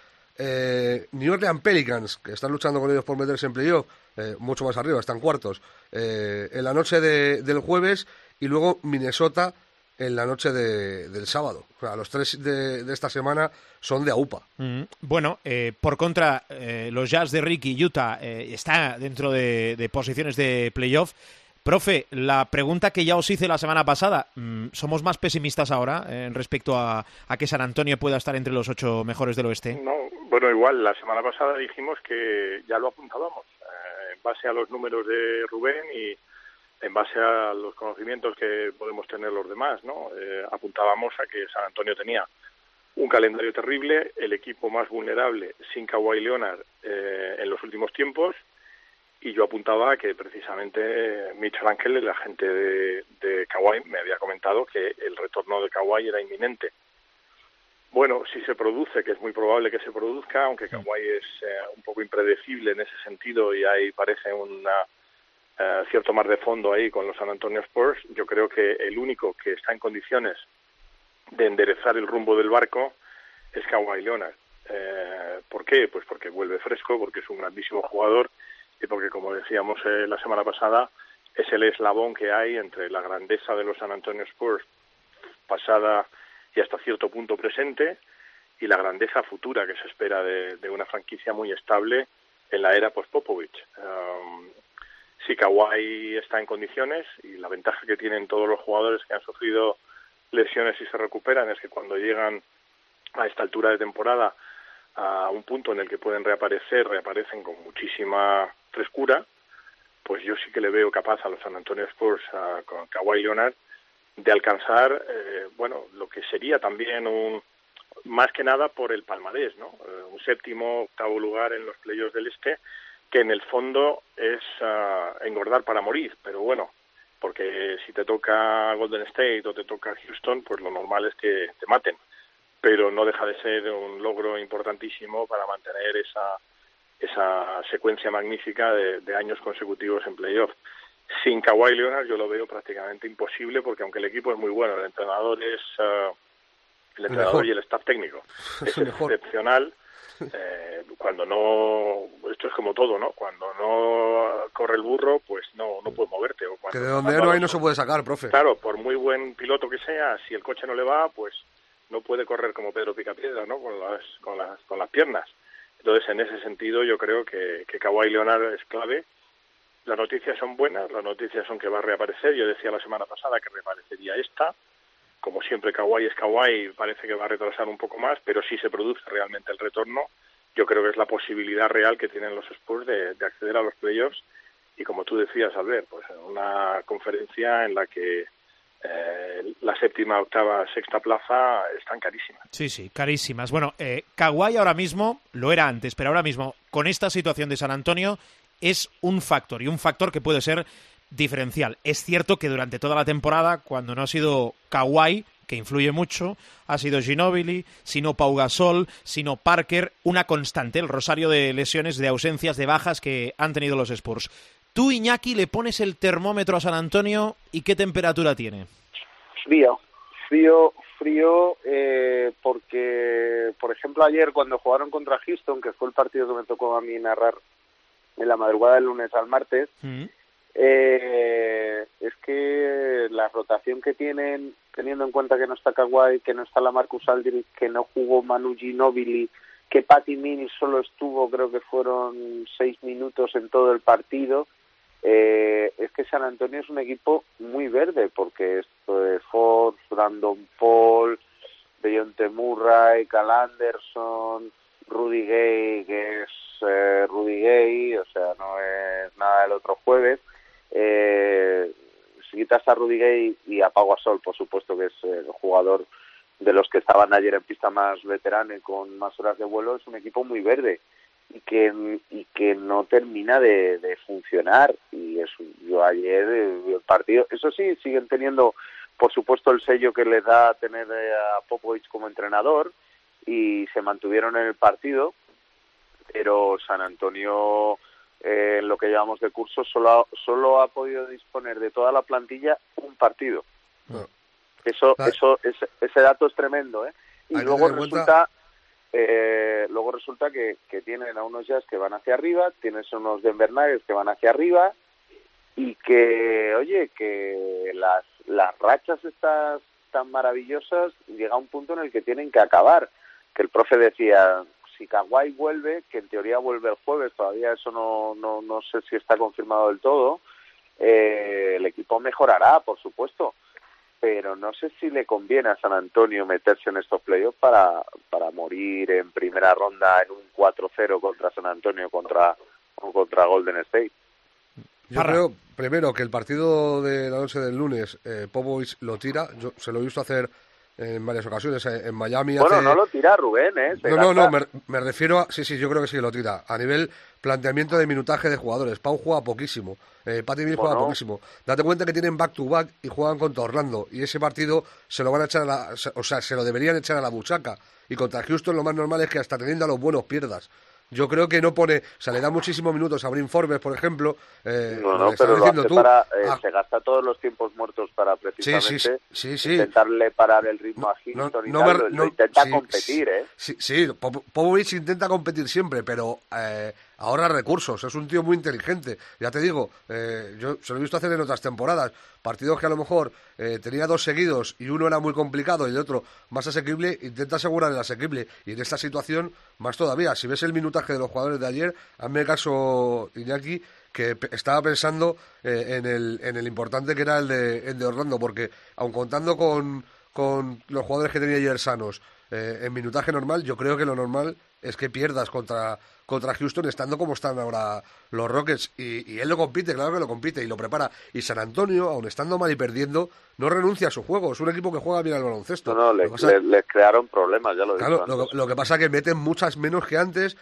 New Orleans Pelicans, que están luchando con ellos por meterse en playoff, mucho más arriba, están cuartos, en la noche del jueves, y luego Minnesota en la noche del sábado. O sea, los 3 de esta semana son de AUPA. Bueno, por contra, los Jazz de Ricky, Utah, está dentro de posiciones de playoff. Profe, la pregunta que ya os hice la semana pasada, ¿somos más pesimistas ahora respecto a que San Antonio pueda estar entre los 8 mejores del oeste? No, bueno, igual, la semana pasada dijimos que ya lo apuntábamos, en base a los números de Rubén y en base a los conocimientos que podemos tener los demás, ¿no? Apuntábamos a que San Antonio tenía un calendario terrible, el equipo más vulnerable sin Kawhi Leonard en los últimos tiempos. Y yo apuntaba que precisamente Mitch Frankel, el agente de Kawhi, me había comentado que el retorno de Kawhi era inminente. Bueno, si se produce, que es muy probable que se produzca, aunque Kawhi es un poco impredecible en ese sentido y ahí parece un cierto mar de fondo ahí con los San Antonio Spurs, yo creo que el único que está en condiciones de enderezar el rumbo del barco es Kawhi Leonard. ¿Por qué? Pues porque vuelve fresco, porque es un grandísimo jugador, y porque, como decíamos la semana pasada, es el eslabón que hay entre la grandeza de los San Antonio Spurs pasada y hasta cierto punto presente, y la grandeza futura que se espera de una franquicia muy estable en la era post-Popovich. si Kawhi está en condiciones, y la ventaja que tienen todos los jugadores que han sufrido lesiones y se recuperan es que cuando llegan a esta altura de temporada a un punto en el que pueden reaparecen con muchísima frescura, pues yo sí que le veo capaz a los San Antonio Spurs, con Kawhi Leonard, de alcanzar, lo que sería también más que nada por el palmarés, ¿no? Un séptimo, octavo lugar en los playoffs del Este, que en el fondo es engordar para morir, pero bueno, porque si te toca Golden State o te toca Houston, pues lo normal es que te maten, pero no deja de ser un logro importantísimo para mantener esa secuencia magnífica de años consecutivos en playoff. Sin Kawhi Leonard yo lo veo prácticamente imposible, porque aunque el equipo es muy bueno, el entrenador y el staff técnico es excepcional. Cuando no, esto es como todo, ¿no? Cuando no corre el burro, pues no puedes moverte. O que de donde no hay no se puede sacar, profe. Claro, por muy buen piloto que sea, si el coche no le va, pues no puede correr como Pedro Picapiedra, ¿no? Con las piernas. Entonces, en ese sentido, yo creo que Kawhi Leonard es clave. Las noticias son buenas, las noticias son que va a reaparecer. Yo decía la semana pasada que reaparecería esta. Como siempre, Kawhi es Kawhi, parece que va a retrasar un poco más, pero si se produce realmente el retorno, yo creo que es la posibilidad real que tienen los Spurs de acceder a los playoffs. Y como tú decías, Albert, pues en una conferencia en la que la séptima, octava, sexta plaza están carísimas. Sí, carísimas. Bueno, Kawhi ahora mismo, lo era antes, pero ahora mismo, con esta situación de San Antonio, es un factor, y un factor que puede ser diferencial. Es cierto que durante toda la temporada, cuando no ha sido Kawhi, que influye mucho, ha sido Ginobili, sino Pau Gasol, sino Parker, una constante, el rosario de lesiones, de ausencias, de bajas que han tenido los Spurs. Tú, Iñaki, le pones el termómetro a San Antonio y ¿qué temperatura tiene? Frío, porque, por ejemplo, ayer cuando jugaron contra Houston, que fue el partido que me tocó a mí narrar en la madrugada del lunes al martes, es que la rotación que tienen, teniendo en cuenta que no está Kawhi, que no está LaMarcus Aldridge, que no jugó Manu Ginobili, que Patty Mills solo estuvo, creo que fueron 6 minutos en todo el partido, es que San Antonio es un equipo muy verde, porque esto de Forbes, Brandon Paul, Dejounte Murray, Cal Anderson, Rudy Gay, que es Rudy Gay, o sea, no es nada del otro jueves. Si quitas a Rudy Gay y a Pau Gasol, por supuesto, que es el jugador de los que estaban ayer en pista más veterano y con más horas de vuelo, es un equipo muy verde y que no termina de funcionar. Y eso, yo ayer vi el partido, eso sí, siguen teniendo por supuesto el sello que les da tener a Popovich como entrenador, y se mantuvieron en el partido, pero San Antonio en lo que llevamos de curso solo ha podido disponer de toda la plantilla un partido. Ese dato es tremendo, ¿eh? Y luego resulta que tienen a unos Jazz que van hacia arriba, tienes unos Denver Nuggets que van hacia arriba, y que, oye, que las rachas estas tan maravillosas llega a un punto en el que tienen que acabar. Que el profe decía, si Kawhi vuelve, que en teoría vuelve el jueves, todavía eso no sé si está confirmado del todo, el equipo mejorará, por supuesto, pero no sé si le conviene a San Antonio meterse en estos playoffs para morir en primera ronda en un 4-0 contra San Antonio o contra Golden State. Yo creo, primero, que el partido de la noche del lunes, Popovich lo tira. Yo se lo he visto hacer en varias ocasiones en Miami. Bueno, no lo tira Rubén, ¿eh? No, me refiero a... Sí, yo creo que sí que lo tira. A nivel planteamiento de minutaje de jugadores. Pau juega poquísimo. Patty Mills juega poquísimo. Date cuenta que tienen back-to-back y juegan contra Orlando. Y ese partido se lo van a echar se lo deberían echar a la buchaca. Y contra Houston lo más normal es que hasta teniendo a los buenos pierdas. Yo creo que no pone... O sea, le da muchísimos minutos a Brin Forbes, por ejemplo. Pero lo hace se gasta todos los tiempos muertos para precisamente intentarle parar el ritmo a Houston lo intenta competir, ¿eh? Sí, Popovich intenta competir siempre, pero ahorra recursos. Es un tío muy inteligente. Ya te digo, yo se lo he visto hacer en otras temporadas. Partidos que a lo mejor tenía 2 seguidos y uno era muy complicado y el otro más asequible, intenta asegurar el asequible. Y en esta situación, más todavía. Si ves el minutaje de los jugadores de ayer, hazme caso, Iñaki, que estaba pensando en el importante que era el de Orlando, porque aun contando con los jugadores que tenía ayer sanos, en minutaje normal, yo creo que lo normal es que pierdas contra Houston estando como están ahora los Rockets, y él lo compite, claro que lo compite y lo prepara, y San Antonio, aun estando mal y perdiendo, no renuncia a su juego, es un equipo que juega bien al baloncesto. No, le crearon problemas, ya lo he dicho. Claro, lo que pasa es que meten muchas menos que antes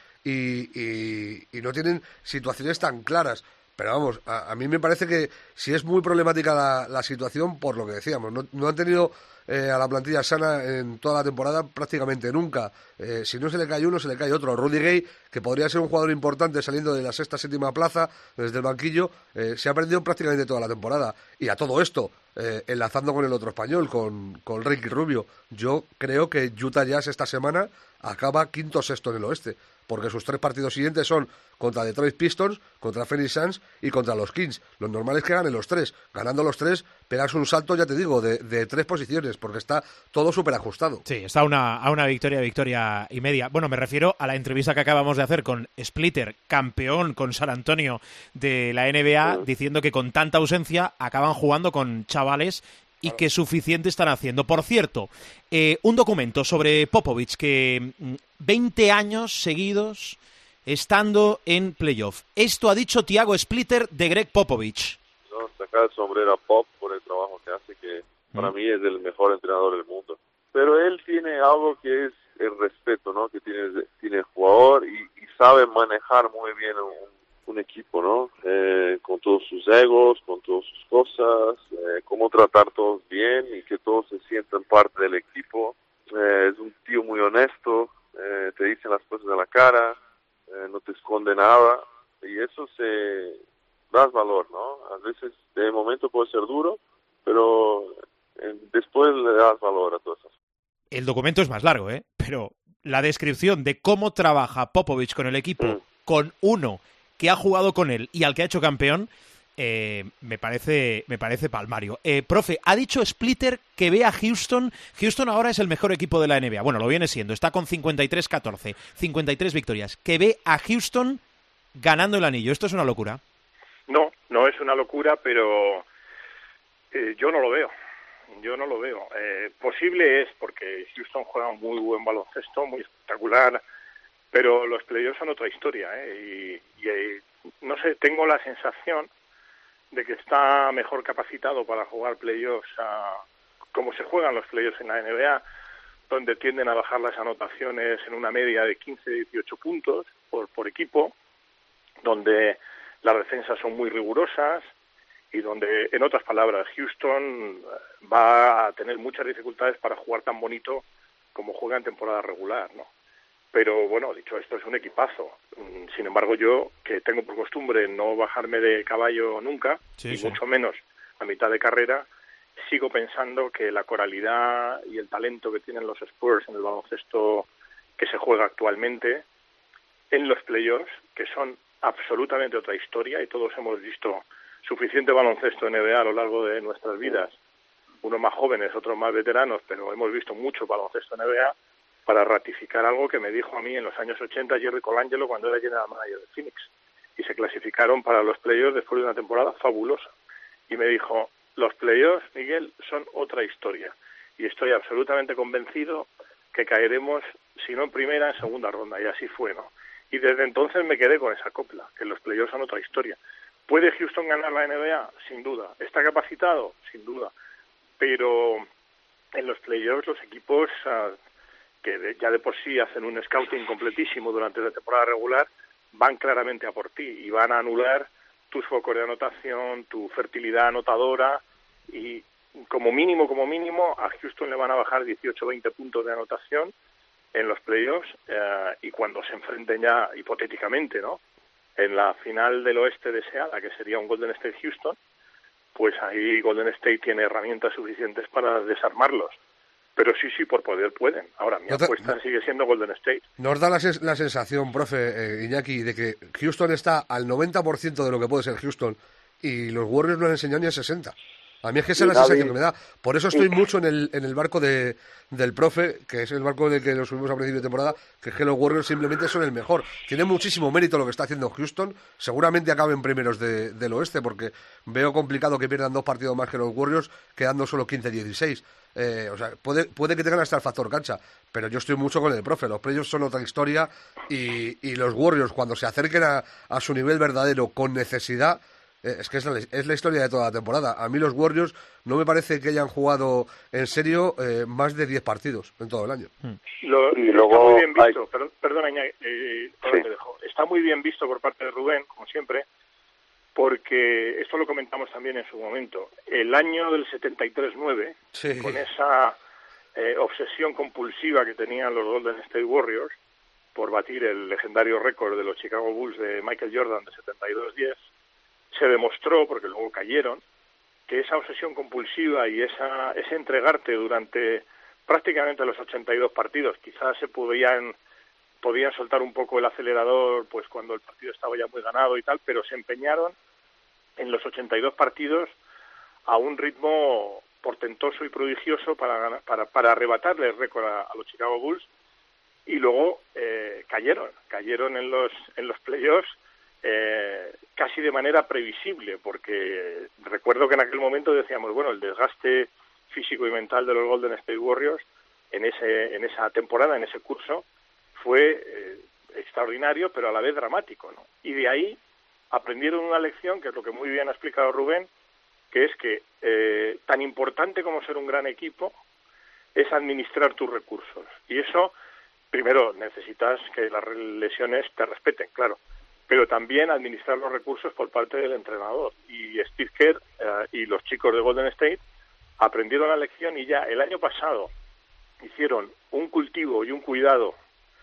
y no tienen situaciones tan claras. Pero vamos, a mí me parece que sí es muy problemática la situación por lo que decíamos. No han tenido a la plantilla sana en toda la temporada prácticamente nunca. Si no se le cae uno, se le cae otro. Rudy Gay, que podría ser un jugador importante saliendo de la sexta, séptima plaza desde el banquillo, se ha perdido prácticamente toda la temporada. Y a todo esto, enlazando con el otro español, con Ricky Rubio, yo creo que Utah Jazz esta semana acaba quinto o sexto en el oeste, porque sus 3 partidos siguientes son contra Detroit Pistons, contra Phoenix Suns y contra los Kings. Lo normal es que ganen los 3. Ganando los 3, pegas un salto, ya te digo, de 3 posiciones, porque está todo súper ajustado. Sí, está a una victoria y media. Bueno, me refiero a la entrevista que acabamos de hacer con Splitter, campeón con San Antonio de la NBA, diciendo que con tanta ausencia acaban jugando con chavales y que suficiente están haciendo. Por cierto, un documento sobre Popovich, que 20 años seguidos estando en playoff. Esto ha dicho Tiago Splitter de Greg Popovich. No, sacar el sombrero a Pop por el trabajo que hace, que para mí es el mejor entrenador del mundo. Pero él tiene algo que es el respeto, ¿no? Que tiene el jugador y sabe manejar muy bien un equipo, ¿no? Con todos sus egos, con todas sus cosas, cómo tratar a todos bien y que todos se sientan parte del equipo. Es un tío muy honesto, te dice las cosas a la cara, no te esconde nada, y eso se das valor, ¿no? A veces de momento puede ser duro, pero después le das valor a todas esas cosas. El documento es más largo, pero la descripción de cómo trabaja Popovich con el equipo, con uno que ha jugado con él y al que ha hecho campeón, me parece palmario. Profe, ha dicho Splitter que ve a Houston. Houston ahora es el mejor equipo de la NBA. Bueno, lo viene siendo. Está con 53-14, 53 victorias. Que ve a Houston ganando el anillo. ¿Esto es una locura? No es una locura, pero yo no lo veo. Posible es porque Houston juega un muy buen baloncesto, muy espectacular, pero los playoffs son otra historia, y no sé, tengo la sensación de que está mejor capacitado para jugar playoffs como se juegan los playoffs en la NBA, donde tienden a bajar las anotaciones en una media de 15-18 puntos por equipo, donde las defensas son muy rigurosas y donde, en otras palabras, Houston va a tener muchas dificultades para jugar tan bonito como juega en temporada regular, ¿no? Pero bueno, dicho esto, es un equipazo. Sin embargo, yo, que tengo por costumbre no bajarme de caballo nunca, mucho menos a mitad de carrera, sigo pensando que la coralidad y el talento que tienen los Spurs en el baloncesto que se juega actualmente, en los playoffs, que son absolutamente otra historia, y todos hemos visto suficiente baloncesto NBA a lo largo de nuestras vidas, unos más jóvenes, otros más veteranos, pero hemos visto mucho baloncesto NBA, para ratificar algo que me dijo a mí en los años 80 Jerry Colangelo cuando era general manager de Phoenix, y se clasificaron para los playoffs después de una temporada fabulosa, y me dijo: los playoffs, Miguel, son otra historia, y estoy absolutamente convencido que caeremos, si no en primera, en segunda ronda, y así fue, ¿no? Y desde entonces me quedé con esa copla, que los playoffs son otra historia. ¿Puede Houston ganar la NBA? Sin duda. ¿Está capacitado? Sin duda. Pero en los playoffs los equipos que ya de por sí hacen un scouting completísimo durante la temporada regular, van claramente a por ti y van a anular tus focos de anotación, tu fertilidad anotadora, y como mínimo, a Houston le van a bajar 18-20 puntos de anotación en los playoffs, y cuando se enfrenten ya, hipotéticamente, ¿no?, en la final del oeste deseada, que sería un Golden State Houston, pues ahí Golden State tiene herramientas suficientes para desarmarlos. Pero sí, por poder pueden. Ahora, mi apuesta sigue siendo Golden State. Nos da la sensación, profe Iñaki, de que Houston está al 90% de lo que puede ser Houston, y los Warriors no han enseñado ni a 60. A mí es que esa es la sensación que me da. Por eso estoy mucho en el barco del profe, que es el barco en el que nos subimos a principio de temporada, que es que los Warriors simplemente son el mejor. Tiene muchísimo mérito lo que está haciendo Houston. Seguramente acaben primeros del oeste, porque veo complicado que pierdan 2 partidos más que los Warriors, quedando solo 15-16. O sea, puede que tengan hasta el factor cancha, pero yo estoy mucho con el profe. Los playoffs son otra historia y los Warriors, cuando se acerquen a su nivel verdadero con necesidad, es que es la historia de toda la temporada. A mí los Warriors no me parece que hayan jugado en serio más de 10 partidos en todo el año. Y luego, está muy bien visto, perdona, Iñaki, te dejo. Está muy bien visto por parte de Rubén, como siempre, porque esto lo comentamos también en su momento. El año del 73-9, con esa obsesión compulsiva que tenían los Golden State Warriors por batir el legendario récord de los Chicago Bulls de Michael Jordan de 72-10, se demostró, porque luego cayeron, que esa obsesión compulsiva y ese entregarte durante prácticamente los 82 partidos, quizás podían soltar un poco el acelerador pues cuando el partido estaba ya muy ganado y tal, pero se empeñaron en los 82 partidos a un ritmo portentoso y prodigioso para arrebatarle el récord a los Chicago Bulls, y luego cayeron en los playoffs casi de manera previsible, porque recuerdo que en aquel momento decíamos, bueno, el desgaste físico y mental de los Golden State Warriors en esa temporada, en ese curso, fue extraordinario, pero a la vez dramático, ¿no? Y de ahí aprendieron una lección, que es lo que muy bien ha explicado Rubén, que es que tan importante como ser un gran equipo es administrar tus recursos. Y eso, primero, necesitas que las lesiones te respeten, claro, pero también administrar los recursos por parte del entrenador. Y Steve Kerr y los chicos de Golden State aprendieron la lección y ya el año pasado hicieron un cultivo y un cuidado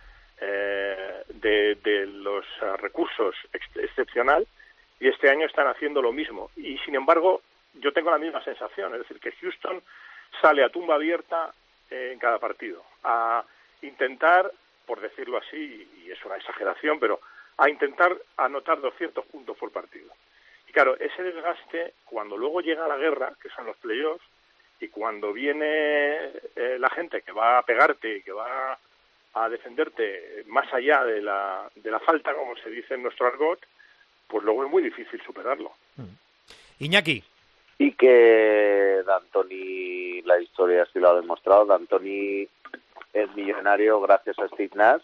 de los recursos excepcional, y este año están haciendo lo mismo. Y sin embargo, yo tengo la misma sensación, es decir, que Houston sale a tumba abierta en cada partido, a intentar, por decirlo así, y es una exageración, pero a intentar anotar 200 puntos por partido. Y claro, ese desgaste, cuando luego llega la guerra, que son los playoffs, y cuando viene la gente que va a pegarte y que va a defenderte más allá de la falta, como se dice en nuestro argot, pues luego es muy difícil superarlo. Iñaki. Y que D'Antoni, la historia así lo ha demostrado, D'Antoni es millonario gracias a Steve Nash,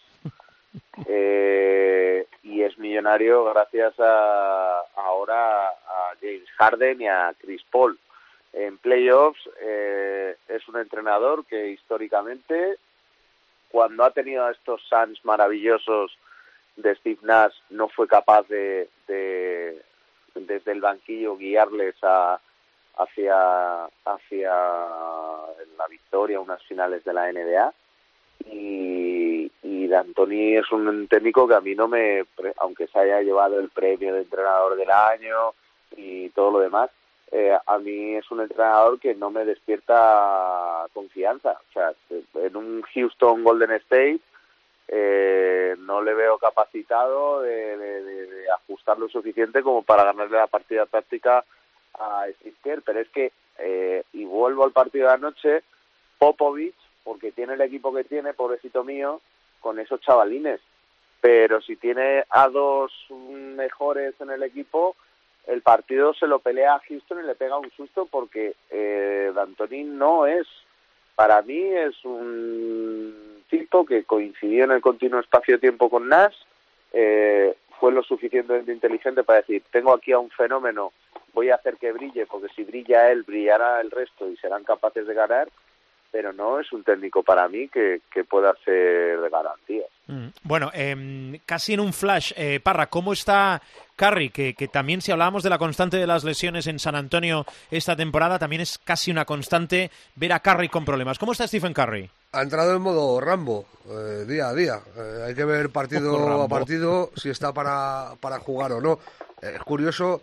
y es millonario gracias ahora a James Harden y a Chris Paul. En playoffs es un entrenador que históricamente, cuando ha tenido estos Suns maravillosos de Steve Nash, no fue capaz de desde el banquillo guiarles hacia la victoria, unas finales de la NBA. Y D'Antoni es un técnico que a mí no me, aunque se haya llevado el premio de entrenador del año y todo lo demás, a mí es un entrenador que no me despierta confianza. O sea, en un Houston Golden State no le veo capacitado de ajustar lo suficiente como para ganarle la partida táctica a Steve Kerr. Pero es que, y vuelvo al partido de anoche, Popovich, porque tiene el equipo que tiene, pobrecito mío, con esos chavalines, pero si tiene a dos mejores en el equipo, el partido se lo pelea a Houston y le pega un susto, porque D'Antoni no es, para mí es un tipo que coincidió en el continuo espacio-tiempo con Nash, fue lo suficientemente inteligente para decir, tengo aquí a un fenómeno, voy a hacer que brille, porque si brilla él, brillará el resto y serán capaces de ganar, pero no es un técnico para mí que pueda hacer de garantías. Bueno, casi en un flash, Parra, ¿cómo está Curry? Que también, si hablábamos de la constante de las lesiones en San Antonio esta temporada, también es casi una constante ver a Curry con problemas. ¿Cómo está Stephen Curry? Ha entrado en modo Rambo, día a día. Hay que ver partido a partido si está para jugar o no. Es curioso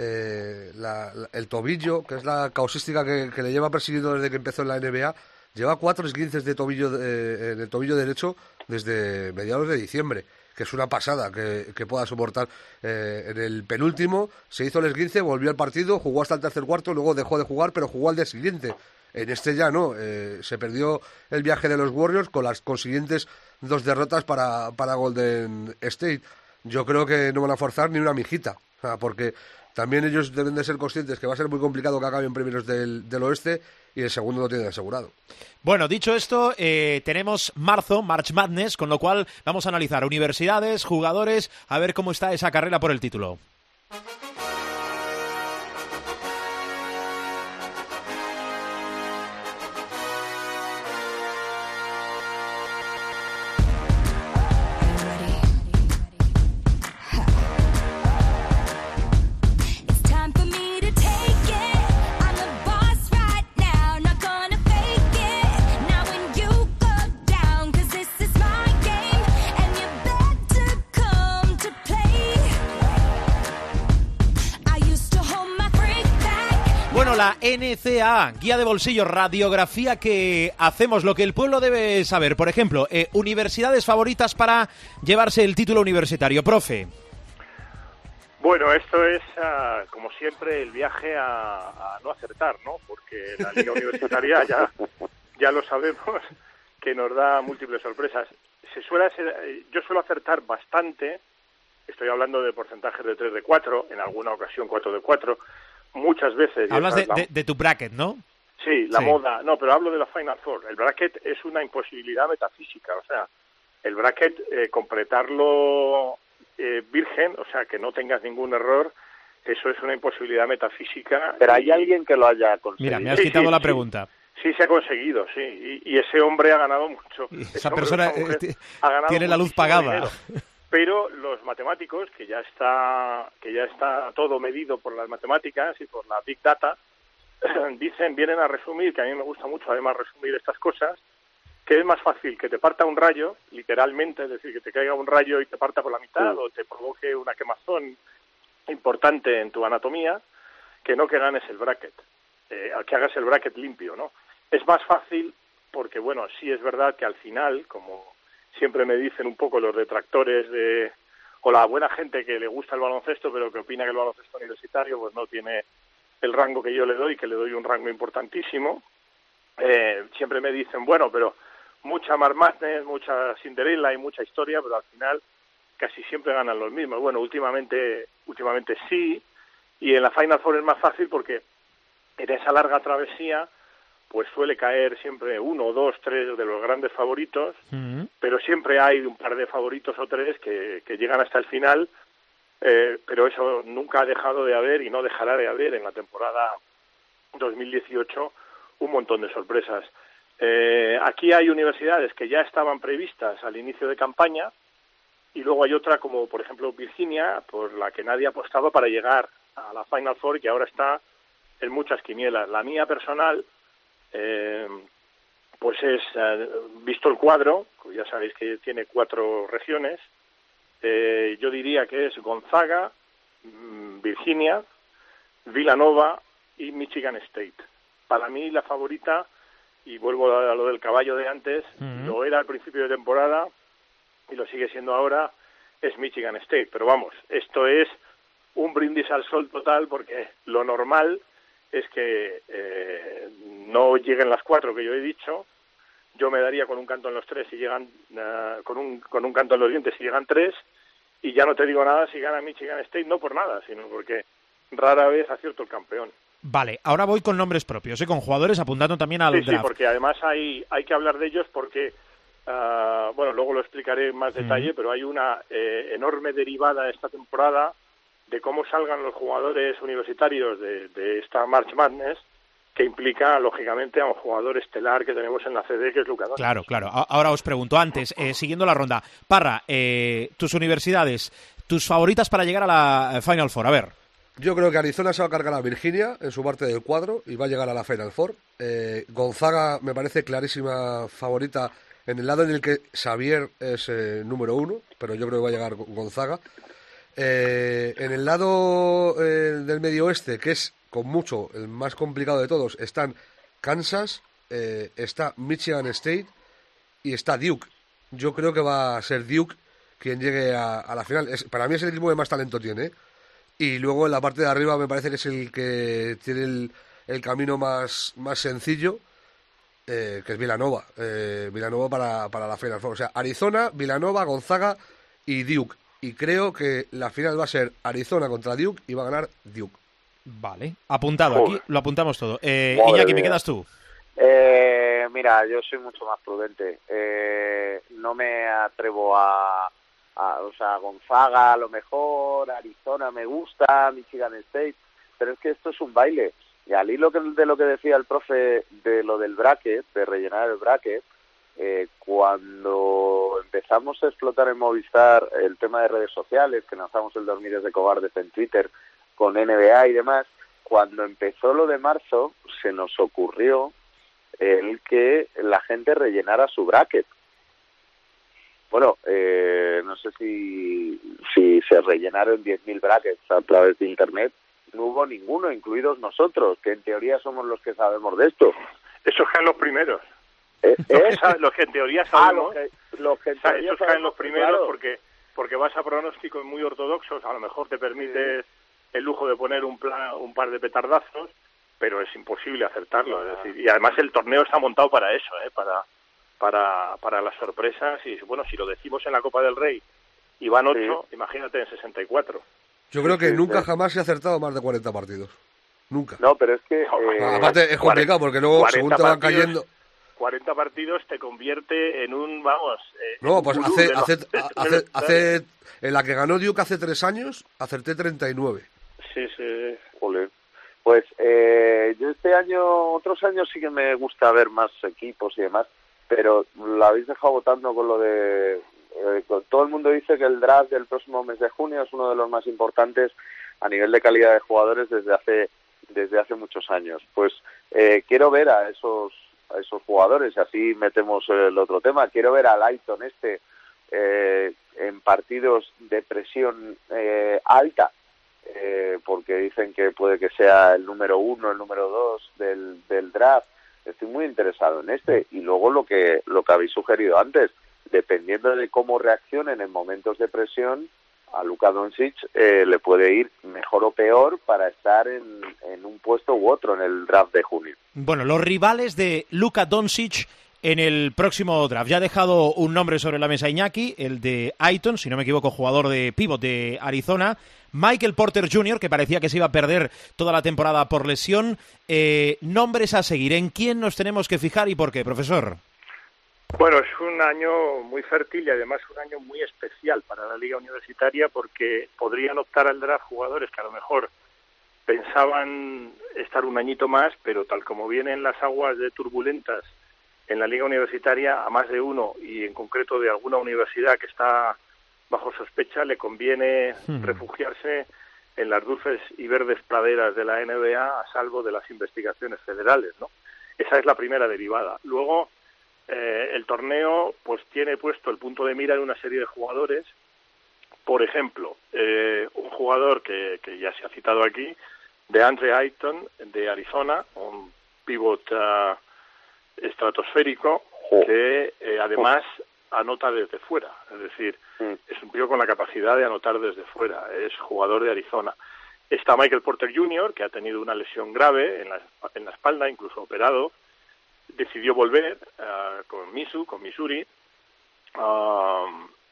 el tobillo, que es la causística que le lleva persiguiendo desde que empezó en la NBA. Lleva 4 esguinces de tobillo en el tobillo derecho desde mediados de diciembre. que es una pasada que pueda soportar. En el penúltimo se hizo el esguince, volvió al partido, jugó hasta el tercer cuarto, luego dejó de jugar, pero jugó al día siguiente. En este ya no, se perdió el viaje de los Warriors con las consiguientes 2 derrotas para Golden State. Yo creo que no van a forzar ni una mijita, porque también ellos deben de ser conscientes que va a ser muy complicado que acaben primeros del oeste y el segundo lo tienen asegurado. Bueno, dicho esto, tenemos March Madness, con lo cual vamos a analizar universidades, jugadores, a ver cómo está esa carrera por el título. La NCAA, guía de bolsillo, radiografía que hacemos, lo que el pueblo debe saber. Por ejemplo, universidades favoritas para llevarse el título universitario. Profe. Bueno, esto es, como siempre, el viaje a no acertar, ¿no? Porque la liga universitaria ya lo sabemos, que nos da múltiples sorpresas. Yo suelo acertar bastante, estoy hablando de porcentajes de 3 de 4, en alguna ocasión 4 de 4, muchas veces. Hablas de tu bracket, ¿no? Sí, la moda. No, pero hablo de la Final Four. El bracket es una imposibilidad metafísica. O sea, el bracket, completarlo virgen, o sea, que no tengas ningún error, eso es una imposibilidad metafísica. Pero hay alguien que lo haya conseguido. Mira, me has quitado la pregunta. Sí, se ha conseguido, sí. Y ese hombre ha ganado mucho. Esa persona tiene la luz pagada. Dinero. Pero los matemáticos, que ya está todo medido por las matemáticas y por la Big Data, vienen a resumir, que a mí me gusta mucho además resumir estas cosas, que es más fácil que te parta un rayo, literalmente, es decir, que te caiga un rayo y te parta por la mitad o te provoque una quemazón importante en tu anatomía, que no que ganes el bracket, que hagas el bracket limpio, ¿no? Es más fácil porque, bueno, sí es verdad que al final, como siempre me dicen un poco los detractores o la buena gente que le gusta el baloncesto, pero que opina que el baloncesto universitario pues no tiene el rango que yo le doy, que le doy un rango importantísimo. Siempre me dicen, bueno, pero mucha March Madness, mucha Cinderella y mucha historia, pero al final casi siempre ganan los mismos. Bueno, últimamente sí, y en la Final Four es más fácil porque en esa larga travesía pues suele caer siempre 1, 2, 3 de los grandes favoritos, pero siempre hay un par de favoritos o 3 que llegan hasta el final, pero eso nunca ha dejado de haber y no dejará de haber en la temporada 2018 un montón de sorpresas. Aquí hay universidades que ya estaban previstas al inicio de campaña y luego hay otra como por ejemplo Virginia, por la que nadie apostaba para llegar a la Final Four y que ahora está en muchas quinielas. La mía personal, pues es, visto el cuadro, ya sabéis que tiene 4 regiones, yo diría que es Gonzaga, Virginia, Villanova y Michigan State. Para mí la favorita, y vuelvo a lo del caballo de antes, lo era al principio de temporada y lo sigue siendo ahora, es Michigan State. Pero vamos, esto es un brindis al sol total porque lo normal es que no lleguen las 4 que yo he dicho. Yo me daría con un canto en los 3 si llegan, con un canto en los dientes si llegan 3, y ya no te digo nada si gana Michigan State, no por nada, sino porque rara vez acierto el campeón. Vale, ahora voy con nombres propios, con jugadores apuntando también al draft. Sí, porque además hay que hablar de ellos porque, bueno, luego lo explicaré en más detalle, pero hay una enorme derivada esta temporada de cómo salgan los jugadores universitarios de esta March Madness, que implica, lógicamente, a un jugador estelar que tenemos en la CD, que es Luka Doncic. Claro. Ahora os pregunto, antes, siguiendo la ronda, Parra, tus universidades, tus favoritas para llegar a la Final Four, a ver. Yo creo que Arizona se va a cargar a Virginia en su parte del cuadro y va a llegar a la Final Four. Gonzaga me parece clarísima favorita en el lado en el que Xavier es número 1, pero yo creo que va a llegar Gonzaga. En el lado del medio oeste, que es con mucho el más complicado de todos, están Kansas, está Michigan State y está Duke. Yo creo que va a ser Duke quien llegue a la final. Para mí es el equipo que más talento tiene. Y luego en la parte de arriba me parece que es el que tiene el camino más sencillo, que es Villanova. Villanova para la Final Four. O sea, Arizona, Villanova, Gonzaga y Duke. Y creo que la final va a ser Arizona contra Duke y va a ganar Duke. Vale, apuntado. Aquí lo apuntamos todo. Iñaki, ¿me quedas tú? Mira, yo soy mucho más prudente. No me atrevo o sea, Gonzaga a lo mejor, Arizona me gusta, Michigan State, pero es que esto es un baile. Y al hilo de lo que decía el profe de lo del bracket, de rellenar el bracket, cuando empezamos a explotar en Movistar el tema de redes sociales, que lanzamos el Dormires de Cobardes en Twitter con NBA y demás, cuando empezó lo de marzo, se nos ocurrió el que la gente rellenara su bracket. Bueno, no sé si se rellenaron 10.000 brackets a través de Internet. No hubo ninguno, incluidos nosotros, que en teoría somos los que sabemos de esto. Esos caen los primeros. Los que en teoría sabemos. Los que en teoría esos caen los primeros, claro. porque vas a pronósticos muy ortodoxos. A lo mejor te permites el lujo de poner un par de petardazos, pero es imposible acertarlo. Es decir, y además el torneo está montado para eso, para las sorpresas. Y bueno, si lo decimos en la Copa del Rey y van 8, imagínate en 64. Yo creo que nunca jamás se ha acertado más de 40 partidos. Nunca. No, pero es que... aparte es complicado porque luego según te van cayendo... 40 partidos te convierte en un, no, pues hace en la que ganó Duke hace 3 años, acerté 39. Sí. Joder. Pues yo otros años sí que me gusta ver más equipos y demás, pero la habéis dejado votando con lo de... todo el mundo dice que el draft del próximo mes de junio es uno de los más importantes a nivel de calidad de jugadores desde hace muchos años. Pues quiero ver a esos jugadores, así metemos el otro tema. Quiero ver a Lighton en partidos de presión alta, porque dicen que puede que sea el número 1, el número 2 del draft. Estoy muy interesado en y luego lo que habéis sugerido antes, dependiendo de cómo reaccionen en momentos de presión, a Luka Doncic le puede ir mejor o peor para estar en un puesto u otro en el draft de junio. Bueno, los rivales de Luka Doncic en el próximo draft. Ya ha dejado un nombre sobre la mesa Iñaki, el de Ayton, si no me equivoco, jugador de pívot de Arizona. Michael Porter Jr., que parecía que se iba a perder toda la temporada por lesión. Nombres a seguir. ¿En quién nos tenemos que fijar y por qué, profesor? Bueno, es un año muy fértil y además un año muy especial para la Liga Universitaria, porque podrían optar al draft jugadores que a lo mejor pensaban estar un añito más, pero tal como vienen las aguas de turbulentas en la Liga Universitaria, a más de uno, y en concreto de alguna universidad que está bajo sospecha, le conviene refugiarse en las dulces y verdes praderas de la NBA a salvo de las investigaciones federales, ¿no? Esa es la primera derivada. Luego, el torneo pues tiene puesto el punto de mira en una serie de jugadores. Por ejemplo, un jugador que ya se ha citado aquí, DeAndre Ayton, de Arizona, un pívot estratosférico que además anota desde fuera. Es decir, es un pívot con la capacidad de anotar desde fuera. Es jugador de Arizona. Está Michael Porter Jr., que ha tenido una lesión grave en la espalda, incluso operado. Decidió volver con Missouri. Ha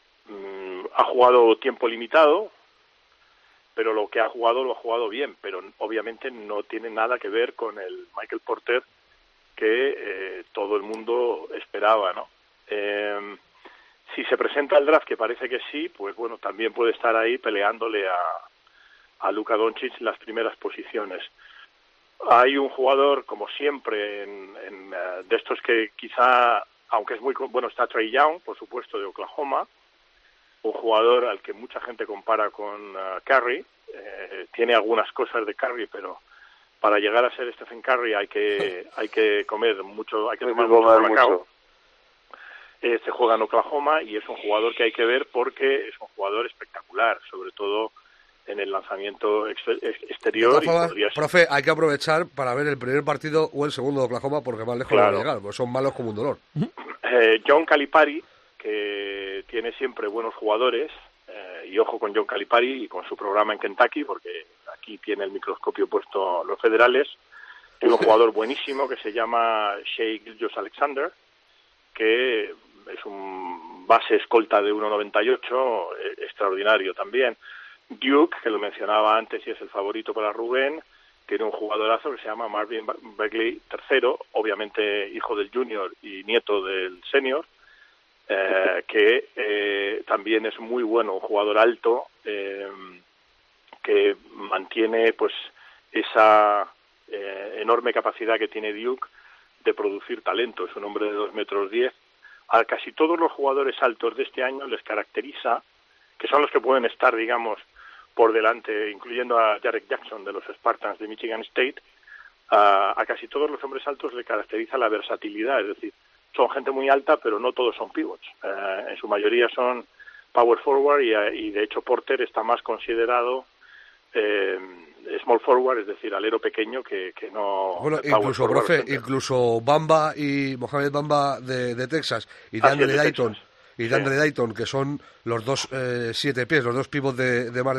jugado tiempo limitado, pero lo que ha jugado lo ha jugado bien, pero obviamente no tiene nada que ver con el Michael Porter que todo el mundo esperaba, ¿no? Si se presenta el draft, que parece que sí, pues bueno, también puede estar ahí peleándole a Luka Doncic las primeras posiciones. Hay un jugador, como siempre, de estos que quizá, aunque es muy bueno, está Trae Young, por supuesto, de Oklahoma, un jugador al que mucha gente compara con Curry. Tiene algunas cosas de Curry, pero para llegar a ser Stephen Curry hay que comer mucho, hay que tomar mucho macao. Se juega en Oklahoma y es un jugador que hay que ver porque es un jugador espectacular, sobre todo en el lanzamiento exterior. De todas formas, profe, hay que aprovechar para ver el primer partido o el segundo de Oklahoma, porque más lejos no va a llegar, porque son malos como un dolor. John Calipari, que tiene siempre buenos jugadores, y ojo con John Calipari y con su programa en Kentucky, porque aquí tiene el microscopio puesto los federales. Tiene un jugador buenísimo que se llama Shai Gilgeous-Alexander, que es un base escolta de 1.98, extraordinario también. Duke, que lo mencionaba antes y es el favorito para Rubén, tiene un jugadorazo que se llama Marvin Bagley III, obviamente hijo del junior y nieto del senior, que también es muy bueno, un jugador alto, que mantiene pues esa enorme capacidad que tiene Duke de producir talento. Es un hombre de 2,10 metros. A casi todos los jugadores altos de este año les caracteriza, que son los que pueden estar, digamos, por delante, incluyendo a Jarek Jackson de los Spartans de Michigan State, a casi todos los hombres altos le caracteriza la versatilidad, es decir, son gente muy alta, pero no todos son pivots. En su mayoría son power forward y de hecho Porter está más considerado small forward, es decir, alero pequeño que no... Bueno, incluso, profe, incluso Bamba y Mohamed Bamba de Texas y DeAndre Dayton. Y DeAndre Dayton, que son los dos 7 pies, los dos pivots de más de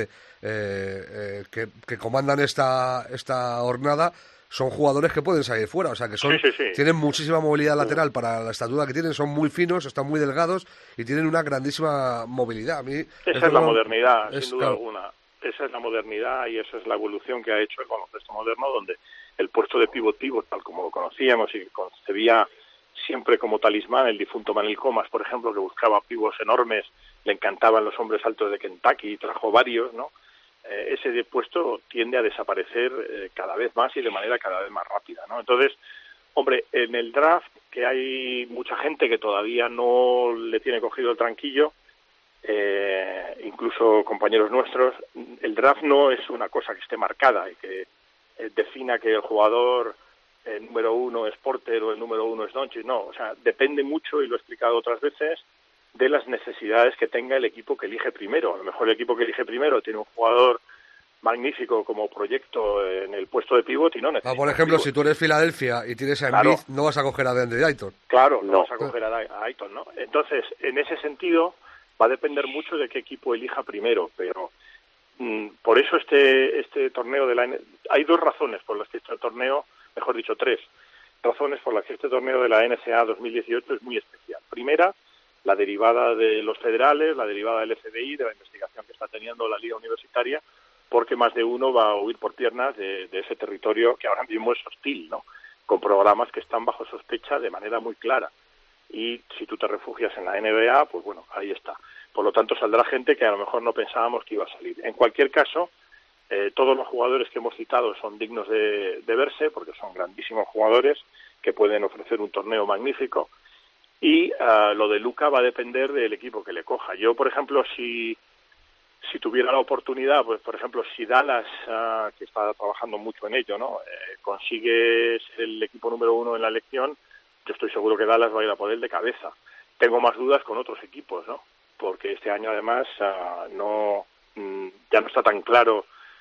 2'13", que comandan esta jornada, son jugadores que pueden salir fuera, o sea que son tienen muchísima movilidad lateral para la estatura que tienen, son muy finos, están muy delgados y tienen una grandísima movilidad. A mí esa es la modernidad, sin duda alguna. Esa es la modernidad y esa es la evolución que ha hecho el baloncesto moderno, donde el puesto de pivot, tal como lo conocíamos y concebía siempre como talismán el difunto Manil Comas, por ejemplo, que buscaba pivots enormes, le encantaban los hombres altos de Kentucky y trajo varios, ¿no? Ese puesto tiende a desaparecer cada vez más y de manera cada vez más rápida, ¿no? Entonces, hombre, en el draft, que hay mucha gente que todavía no le tiene cogido el tranquillo, incluso compañeros nuestros, el draft no es una cosa que esté marcada y que defina que el jugador número 1 es Porter o el número 1 es Doncic, no, o sea, depende mucho, y lo he explicado otras veces, de las necesidades que tenga el equipo que elige primero. A lo mejor el equipo que elige primero tiene un jugador magnífico como proyecto en el puesto de pivot y no necesita. Por ejemplo, si tú eres Filadelfia y tienes a Embiid, no vas a coger a DeAndre Dayton. Claro, no vas a coger a Dayton, ¿no? Entonces, en ese sentido, va a depender mucho de qué equipo elija primero, pero por eso este torneo de la hay 2 razones por las que este torneo, mejor dicho 3 razones por las que este torneo de la NCAA 2018 es muy especial. Primera, la derivada de los federales, la derivada del FBI, de la investigación que está teniendo la liga universitaria, porque más de uno va a huir por piernas de ese territorio que ahora mismo es hostil, ¿no? Con programas que están bajo sospecha de manera muy clara. Y si tú te refugias en la NBA, pues bueno, ahí está. Por lo tanto, saldrá gente que a lo mejor no pensábamos que iba a salir. En cualquier caso, todos los jugadores que hemos citado son dignos de verse, porque son grandísimos jugadores que pueden ofrecer un torneo magnífico. Y lo de Luka va a depender del equipo que le coja. Yo, por ejemplo, si tuviera la oportunidad, pues por ejemplo, si Dallas, que está trabajando mucho en ello, ¿no? Consigue ser el equipo número 1 en la elección, yo estoy seguro que Dallas va a ir a por él de cabeza. Tengo más dudas con otros equipos, ¿no? Porque este año además ya no está tan claro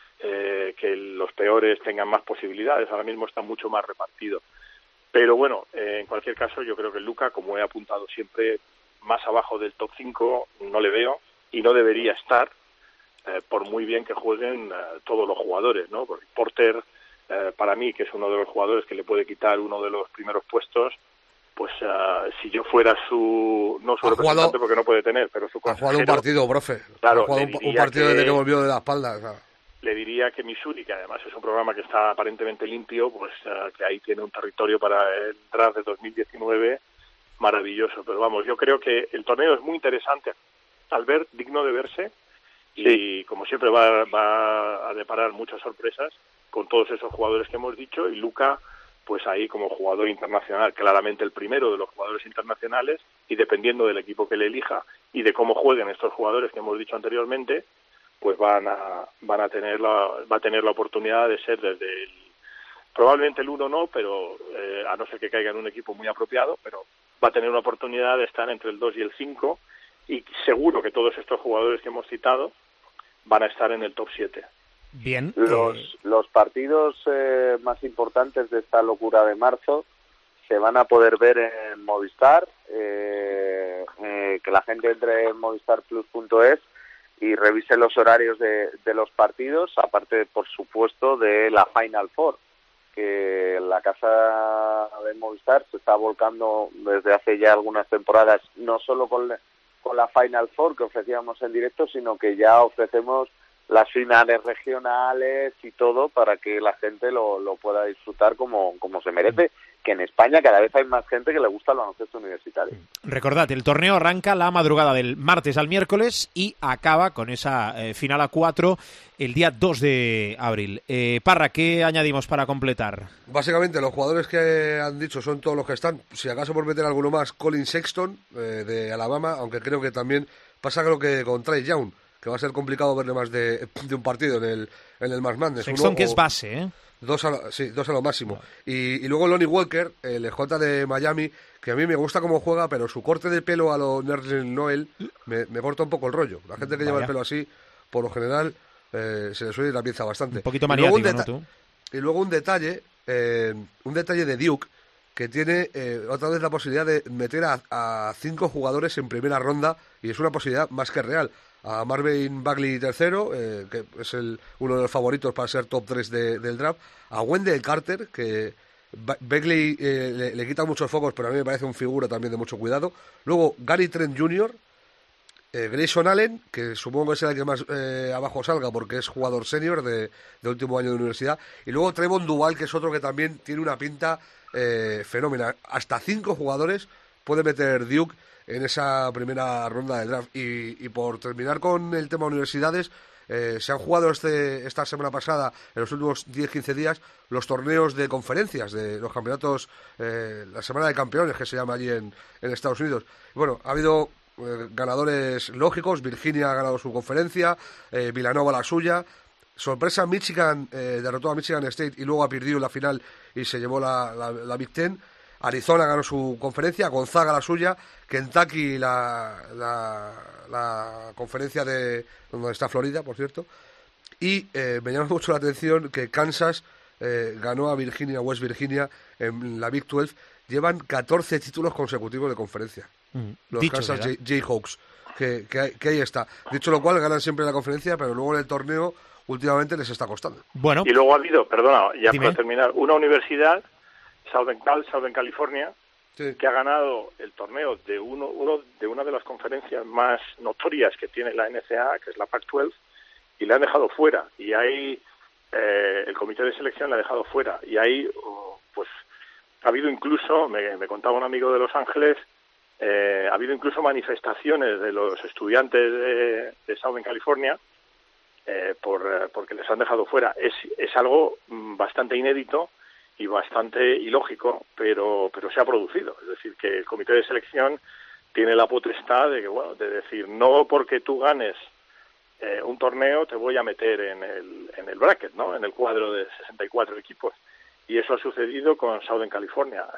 que los peores tengan más posibilidades. Ahora mismo está mucho más repartido. Pero bueno, en cualquier caso, yo creo que Luka, como he apuntado siempre, más abajo del top 5 no le veo y no debería estar, por muy bien que jueguen todos los jugadores, ¿no? Porque Porter, para mí, que es uno de los jugadores que le puede quitar uno de los primeros puestos, pues si yo fuera su representante, porque no puede tener, pero su consejero... Ha jugado un partido, profe. Claro, ha jugado un partido desde que volvió de la espalda, claro. Le diría que Missouri, que además es un programa que está aparentemente limpio, pues que ahí tiene un territorio para el draft de 2019 maravilloso. Pero vamos, yo creo que el torneo es muy interesante, Albert, digno de verse, y como siempre va a deparar muchas sorpresas con todos esos jugadores que hemos dicho, y Luka, pues ahí como jugador internacional, claramente el primero de los jugadores internacionales, y dependiendo del equipo que le elija y de cómo jueguen estos jugadores que hemos dicho anteriormente, pues va a tener la oportunidad de ser probablemente el 1 no, pero a no ser que caiga en un equipo muy apropiado, pero va a tener una oportunidad de estar entre el 2 y el 5, y seguro que todos estos jugadores que hemos citado van a estar en el top 7. Bien. Los partidos más importantes de esta locura de marzo se van a poder ver en Movistar, que la gente entre en movistarplus.es y revise los horarios de los partidos, aparte, por supuesto, de la Final Four, que la casa de Movistar se está volcando desde hace ya algunas temporadas, no solo con la Final Four que ofrecíamos en directo, sino que ya ofrecemos las finales regionales y todo para que la gente lo pueda disfrutar como se merece, que en España cada vez hay más gente que le gusta el baloncesto universitario. Recordad, el torneo arranca la madrugada del martes al miércoles y acaba con esa final a 4 el día 2 de abril. Parra, ¿qué añadimos para completar? Básicamente, los jugadores que han dicho son todos los que están. Si acaso por meter alguno más, Colin Sexton, de Alabama, aunque creo que también pasa creo que con Trae Young, que va a ser complicado verle más de un partido en el March Madness. Sexton, que es base, ¿eh? Dos a lo máximo. Y luego Lonnie Walker, el EJ de Miami, que a mí me gusta cómo juega, pero su corte de pelo a lo Nerlens Noel me corta un poco el rollo. La gente que lleva el pelo así, por lo general, se le suele ir la pieza bastante. Un poquito maniático, ¿no, tú? Y luego un detalle de Duke, que tiene otra vez la posibilidad de meter a 5 jugadores en primera ronda, y es una posibilidad más que real. A Marvin Bagley III, que es uno de los favoritos para ser top 3 del draft, a Wendell Carter, que Bagley le quita muchos focos, pero a mí me parece un figura también de mucho cuidado. Luego Gary Trent Jr., Grayson Allen, que supongo que será el que más abajo salga porque es jugador senior de último año de universidad, y luego Trevon Duval, que es otro que también tiene una pinta fenomenal. Hasta 5 jugadores puede meter Duke en esa primera ronda de draft. Y por terminar con el tema universidades, se han jugado esta semana pasada, en los últimos 10-15 días, los torneos de conferencias, de los campeonatos, la semana de campeones, que se llama allí en Estados Unidos. Bueno, ha habido ganadores lógicos. Virginia ha ganado su conferencia, Villanova la suya. Sorpresa, Michigan derrotó a Michigan State y luego ha perdido la final y se llevó la Big Ten. Arizona ganó su conferencia, Gonzaga la suya, Kentucky la conferencia de donde está Florida, por cierto, y me llama mucho la atención que Kansas ganó a West Virginia en la Big 12. Llevan 14 títulos consecutivos de conferencia, los Kansas Jayhawks, que ahí está. Dicho lo cual, ganan siempre la conferencia, pero luego en el torneo últimamente les está costando. Bueno, y luego ha habido, perdona, ya dime. para terminar, una universidad, Southern California, sí, que ha ganado el torneo de una de las conferencias más notorias que tiene la NCAA, que es la Pac-12, y la han dejado fuera. Y ahí el comité de selección la ha dejado fuera. Y ahí, pues, ha habido incluso, me contaba un amigo de Los Ángeles, ha habido incluso manifestaciones de los estudiantes de Southern California porque les han dejado fuera. Es algo bastante inédito y bastante ilógico, pero se ha producido. Es decir, que el comité de selección tiene la potestad de decir, no porque tú ganes un torneo te voy a meter en el bracket, ¿no? En el cuadro de 64 equipos. Y eso ha sucedido con Southern California.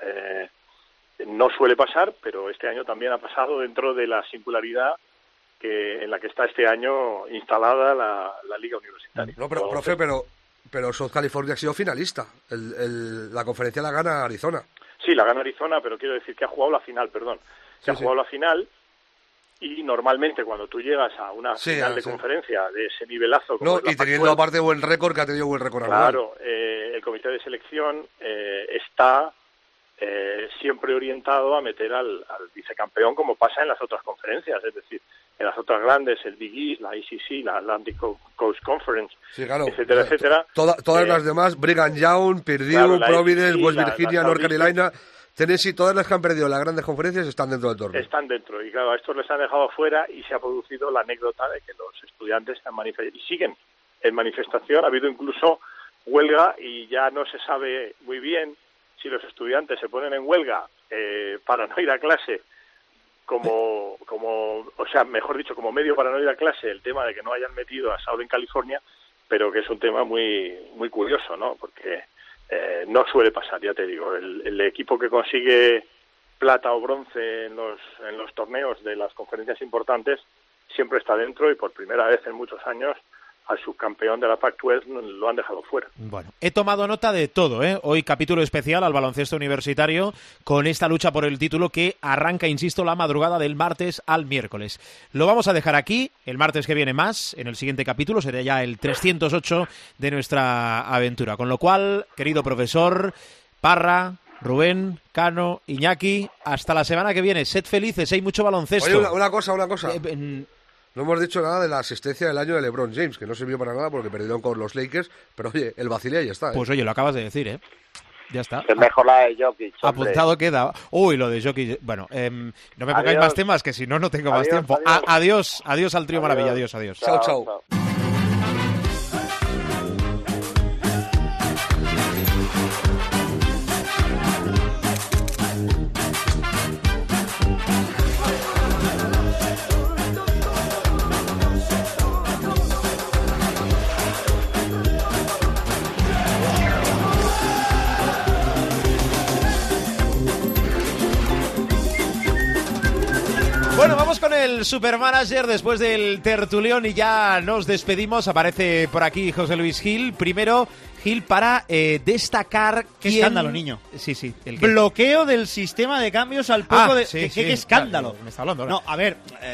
No suele pasar, pero este año también ha pasado dentro de la singularidad en la que está este año instalada la liga universitaria. No, pero, profe, pero South California ha sido finalista. La conferencia la gana Arizona. Sí, la gana Arizona, pero quiero decir que ha jugado la final, perdón. Ha jugado la final, y normalmente cuando tú llegas a una final de conferencia de ese nivelazo... No, y teniendo aparte buen récord, que ha tenido buen récord. Claro, el comité de selección está siempre orientado a meter al vicecampeón, como pasa en las otras conferencias, es decir, en las otras grandes, el Big East, la ACC, la Atlantic Coast Conference, sí, claro, etcétera, etcétera. Todas las demás, Brigham Young, Purdue, claro, Providence, ACC, West Virginia, North Carolina, Tennessee, todas las que han perdido las grandes conferencias están dentro del torneo. Están dentro, y claro, a estos les han dejado fuera y se ha producido la anécdota de que los estudiantes han manifestado, y siguen en manifestación. Ha habido incluso huelga y ya no se sabe muy bien si los estudiantes se ponen en huelga para no ir a clase, como medio para no ir a clase, el tema de que no hayan metido a Southern California, pero que es un tema muy muy curioso, ¿no? Porque no suele pasar, ya te digo, el equipo que consigue plata o bronce en los torneos de las conferencias importantes siempre está dentro, y por primera vez en muchos años al subcampeón de la Pac-12 lo han dejado fuera. Bueno, he tomado nota de todo, ¿eh? Hoy capítulo especial al baloncesto universitario con esta lucha por el título que arranca, insisto, la madrugada del martes al miércoles. Lo vamos a dejar aquí, el martes que viene más, en el siguiente capítulo, será ya el 308 de nuestra aventura. Con lo cual, querido profesor Parra, Rubén, Cano, Iñaki, hasta la semana que viene. Sed felices, hay mucho baloncesto. Oye, una cosa. No hemos dicho nada de la asistencia del año de LeBron James, que no sirvió para nada porque perdieron con los Lakers, pero oye, el vacile ahí está. Pues oye, lo acabas de decir, ¿eh? Ya está. Es mejor la de Jokic, hombre. Apuntado queda. Uy, lo de Jokic. Bueno, no me pongáis más temas, que si no, no tengo más tiempo. Adiós al trío Maravilla. Adiós. Chao. Bueno, vamos con el Supermanager después del tertulión y ya nos despedimos. Aparece por aquí José Luis Gil. Primero, Gil, para destacar... ¡Qué escándalo, niño! Sí. Bloqueo del sistema de cambios al poco de... Sí, ¡Qué escándalo! Me está hablando, No, a ver...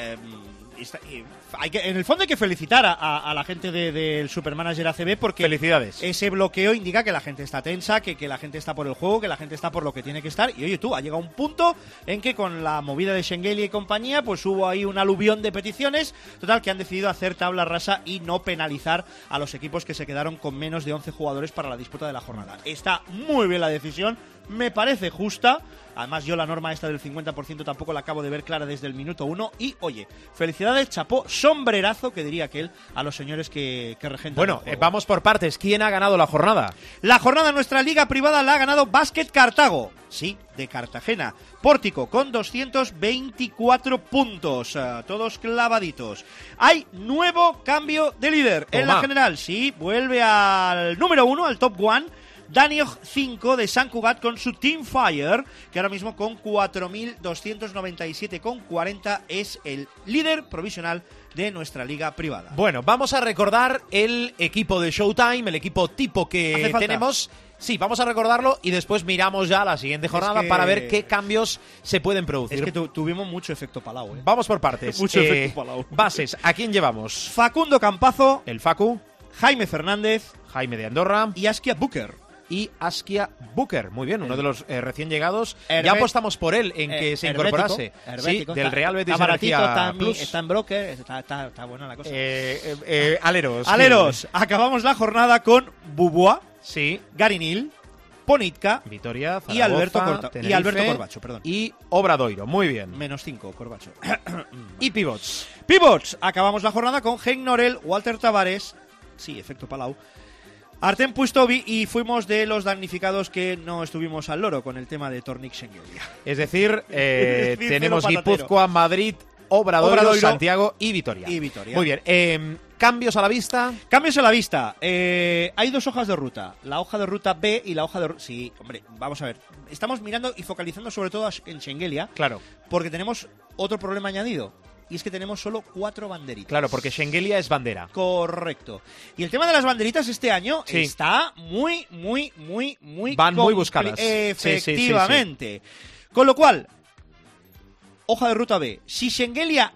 en el fondo hay que felicitar a la gente del Supermanager ACB porque felicidades. Ese bloqueo indica que la gente está tensa, que la gente está por el juego, que la gente está por lo que tiene que estar. Y oye tú, ha llegado un punto en que con la movida de Shengelia y compañía pues hubo ahí un aluvión de peticiones, total, que han decidido hacer tabla rasa y no penalizar a los equipos que se quedaron con menos de 11 jugadores para la disputa de la jornada. Está muy bien la decisión, me parece justa. Además, yo la norma esta del 50% tampoco la acabo de ver clara desde el minuto 1. Y, oye, felicidades, chapó, sombrerazo, que diría aquel, a los señores que regentan. Bueno, vamos por partes. ¿Quién ha ganado la jornada? La jornada en nuestra liga privada la ha ganado Básquet Cartago. Sí, de Cartagena. Pórtico, con 224 puntos. Todos clavaditos. Hay nuevo cambio de líder en la general. Sí, vuelve al número 1, al top 1. Daniel 5 de Sant Cugat con su Team Fire, que ahora mismo con 4.297,40 es el líder provisional de nuestra liga privada. Bueno, vamos a recordar el equipo de Showtime, el equipo tipo que tenemos. Sí, vamos a recordarlo y después miramos ya la siguiente jornada para ver qué cambios se pueden producir. Es que tuvimos mucho efecto Palau, ¿eh? Vamos por partes. Mucho efecto Palau. Bases, ¿a quién llevamos? Facundo Campazo, el Facu, Jaime Fernández, Jaime de Andorra y Askia Booker. Muy bien, uno de los recién llegados. Ya apostamos por él en que se incorporase. Hermético, del Real Betis Energía Plus. Está en broker, está buena la cosa. Aleros. Acabamos la jornada con Bubois, sí, Garinil, Ponitka, Vitoria, Zaragoza, y Alberto Tenerife, Corbacho, perdón. Y Obradoiro, muy bien. -5, Corbacho. Y pivots. Acabamos la jornada con Henk Norel, Walter Tavares, sí, efecto Palau, Artem Pustovi, y fuimos de los damnificados que no estuvimos al loro con el tema de Tornik Shengelia. Es decir, tenemos Guipúzcoa, Madrid, Obradoiro, Santiago y Vitoria. Muy bien. ¿Cambios a la vista? Cambios a la vista. Hay dos hojas de ruta. La hoja de ruta B y la hoja de ruta... Sí, hombre, vamos a ver. Estamos mirando y focalizando sobre todo en Shengelia. Claro. Porque tenemos otro problema añadido. Y es que tenemos solo 4 banderitas. Claro, porque Shengelia es bandera. Correcto. Y el tema de las banderitas este año está muy van muy buscadas. Efectivamente. Sí. Con lo cual, hoja de ruta B. Si Shengelia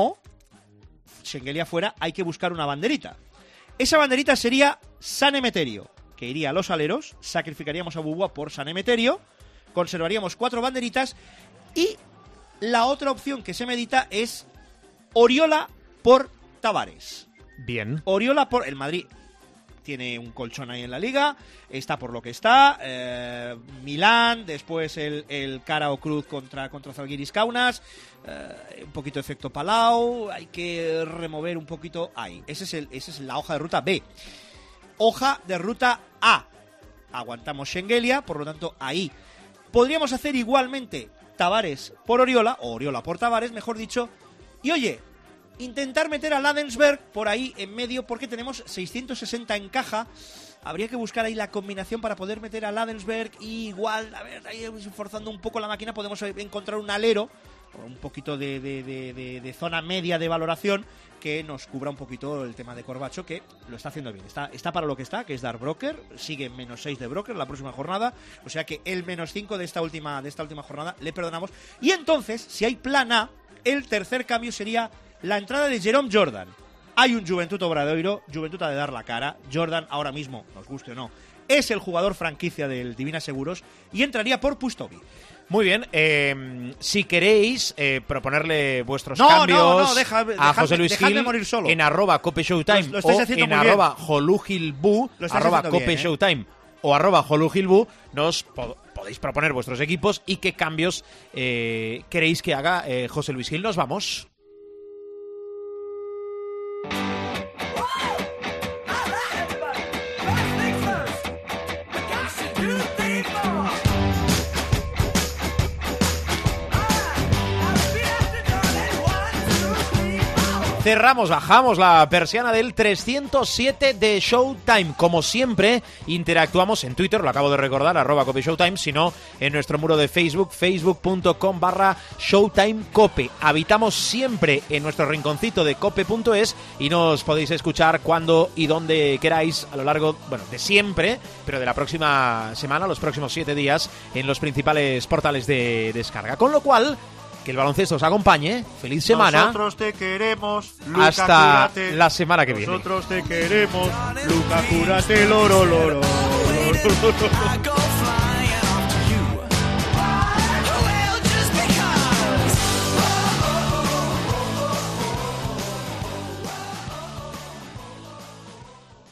fuera, hay que buscar una banderita. Esa banderita sería San Emeterio, que iría a los aleros, sacrificaríamos a Bubois por San Emeterio, conservaríamos 4 banderitas y la otra opción que se medita es Oriola por Tavares. Bien. Oriola por... El Madrid tiene un colchón ahí en la liga, está por lo que está. Milán, después el cara o cruz contra Zalgiris Kaunas. Un poquito de efecto Palau. Hay que remover un poquito ahí. Esa es la hoja de ruta B. Hoja de ruta A. Aguantamos Shengelia, por lo tanto ahí. Podríamos hacer igualmente Tavares por Oriola, o Oriola por Tavares, mejor dicho. Y oye, intentar meter a Ladensberg por ahí en medio, porque tenemos 660 en caja. Habría que buscar ahí la combinación para poder meter a Ladensberg y igual, a ver, ahí forzando un poco la máquina, podemos encontrar un alero un poquito de zona media de valoración, que nos cubra un poquito el tema de Corbacho, que lo está haciendo bien. Está para lo que está, que es dar broker, sigue en -6 de broker la próxima jornada, o sea que el -5 de esta última jornada le perdonamos. Y entonces, si hay plan A, el tercer cambio sería la entrada de Jerome Jordan. Hay un Juventud Obradoiro, Juventud ha de dar la cara. Jordan ahora mismo, nos guste o no, es el jugador franquicia del Divina Seguros y entraría por Pustovi. Muy bien, si queréis proponerle vuestros cambios a José Luis Gil en @CopeShowtime o en @JoluGilBu, @CopeShowtime o @JoluGilBu, nos podéis proponer vuestros equipos y qué cambios queréis que haga José Luis Gil. Nos vamos. Bajamos la persiana del 307 de Showtime. Como siempre, interactuamos en Twitter, lo acabo de recordar, @CopeShowtime, sino en nuestro muro de Facebook, facebook.com/ShowtimeCope. Habitamos siempre en nuestro rinconcito de cope.es y nos podéis escuchar cuando y donde queráis a lo largo, de siempre, pero de la próxima semana, los próximos 7 días, en los principales portales de descarga. Con lo cual, que el baloncesto os acompañe. Feliz semana. Nosotros te queremos, Luca, hasta cúrate. La semana que viene. Nosotros te queremos, Luca, cúrate, loro.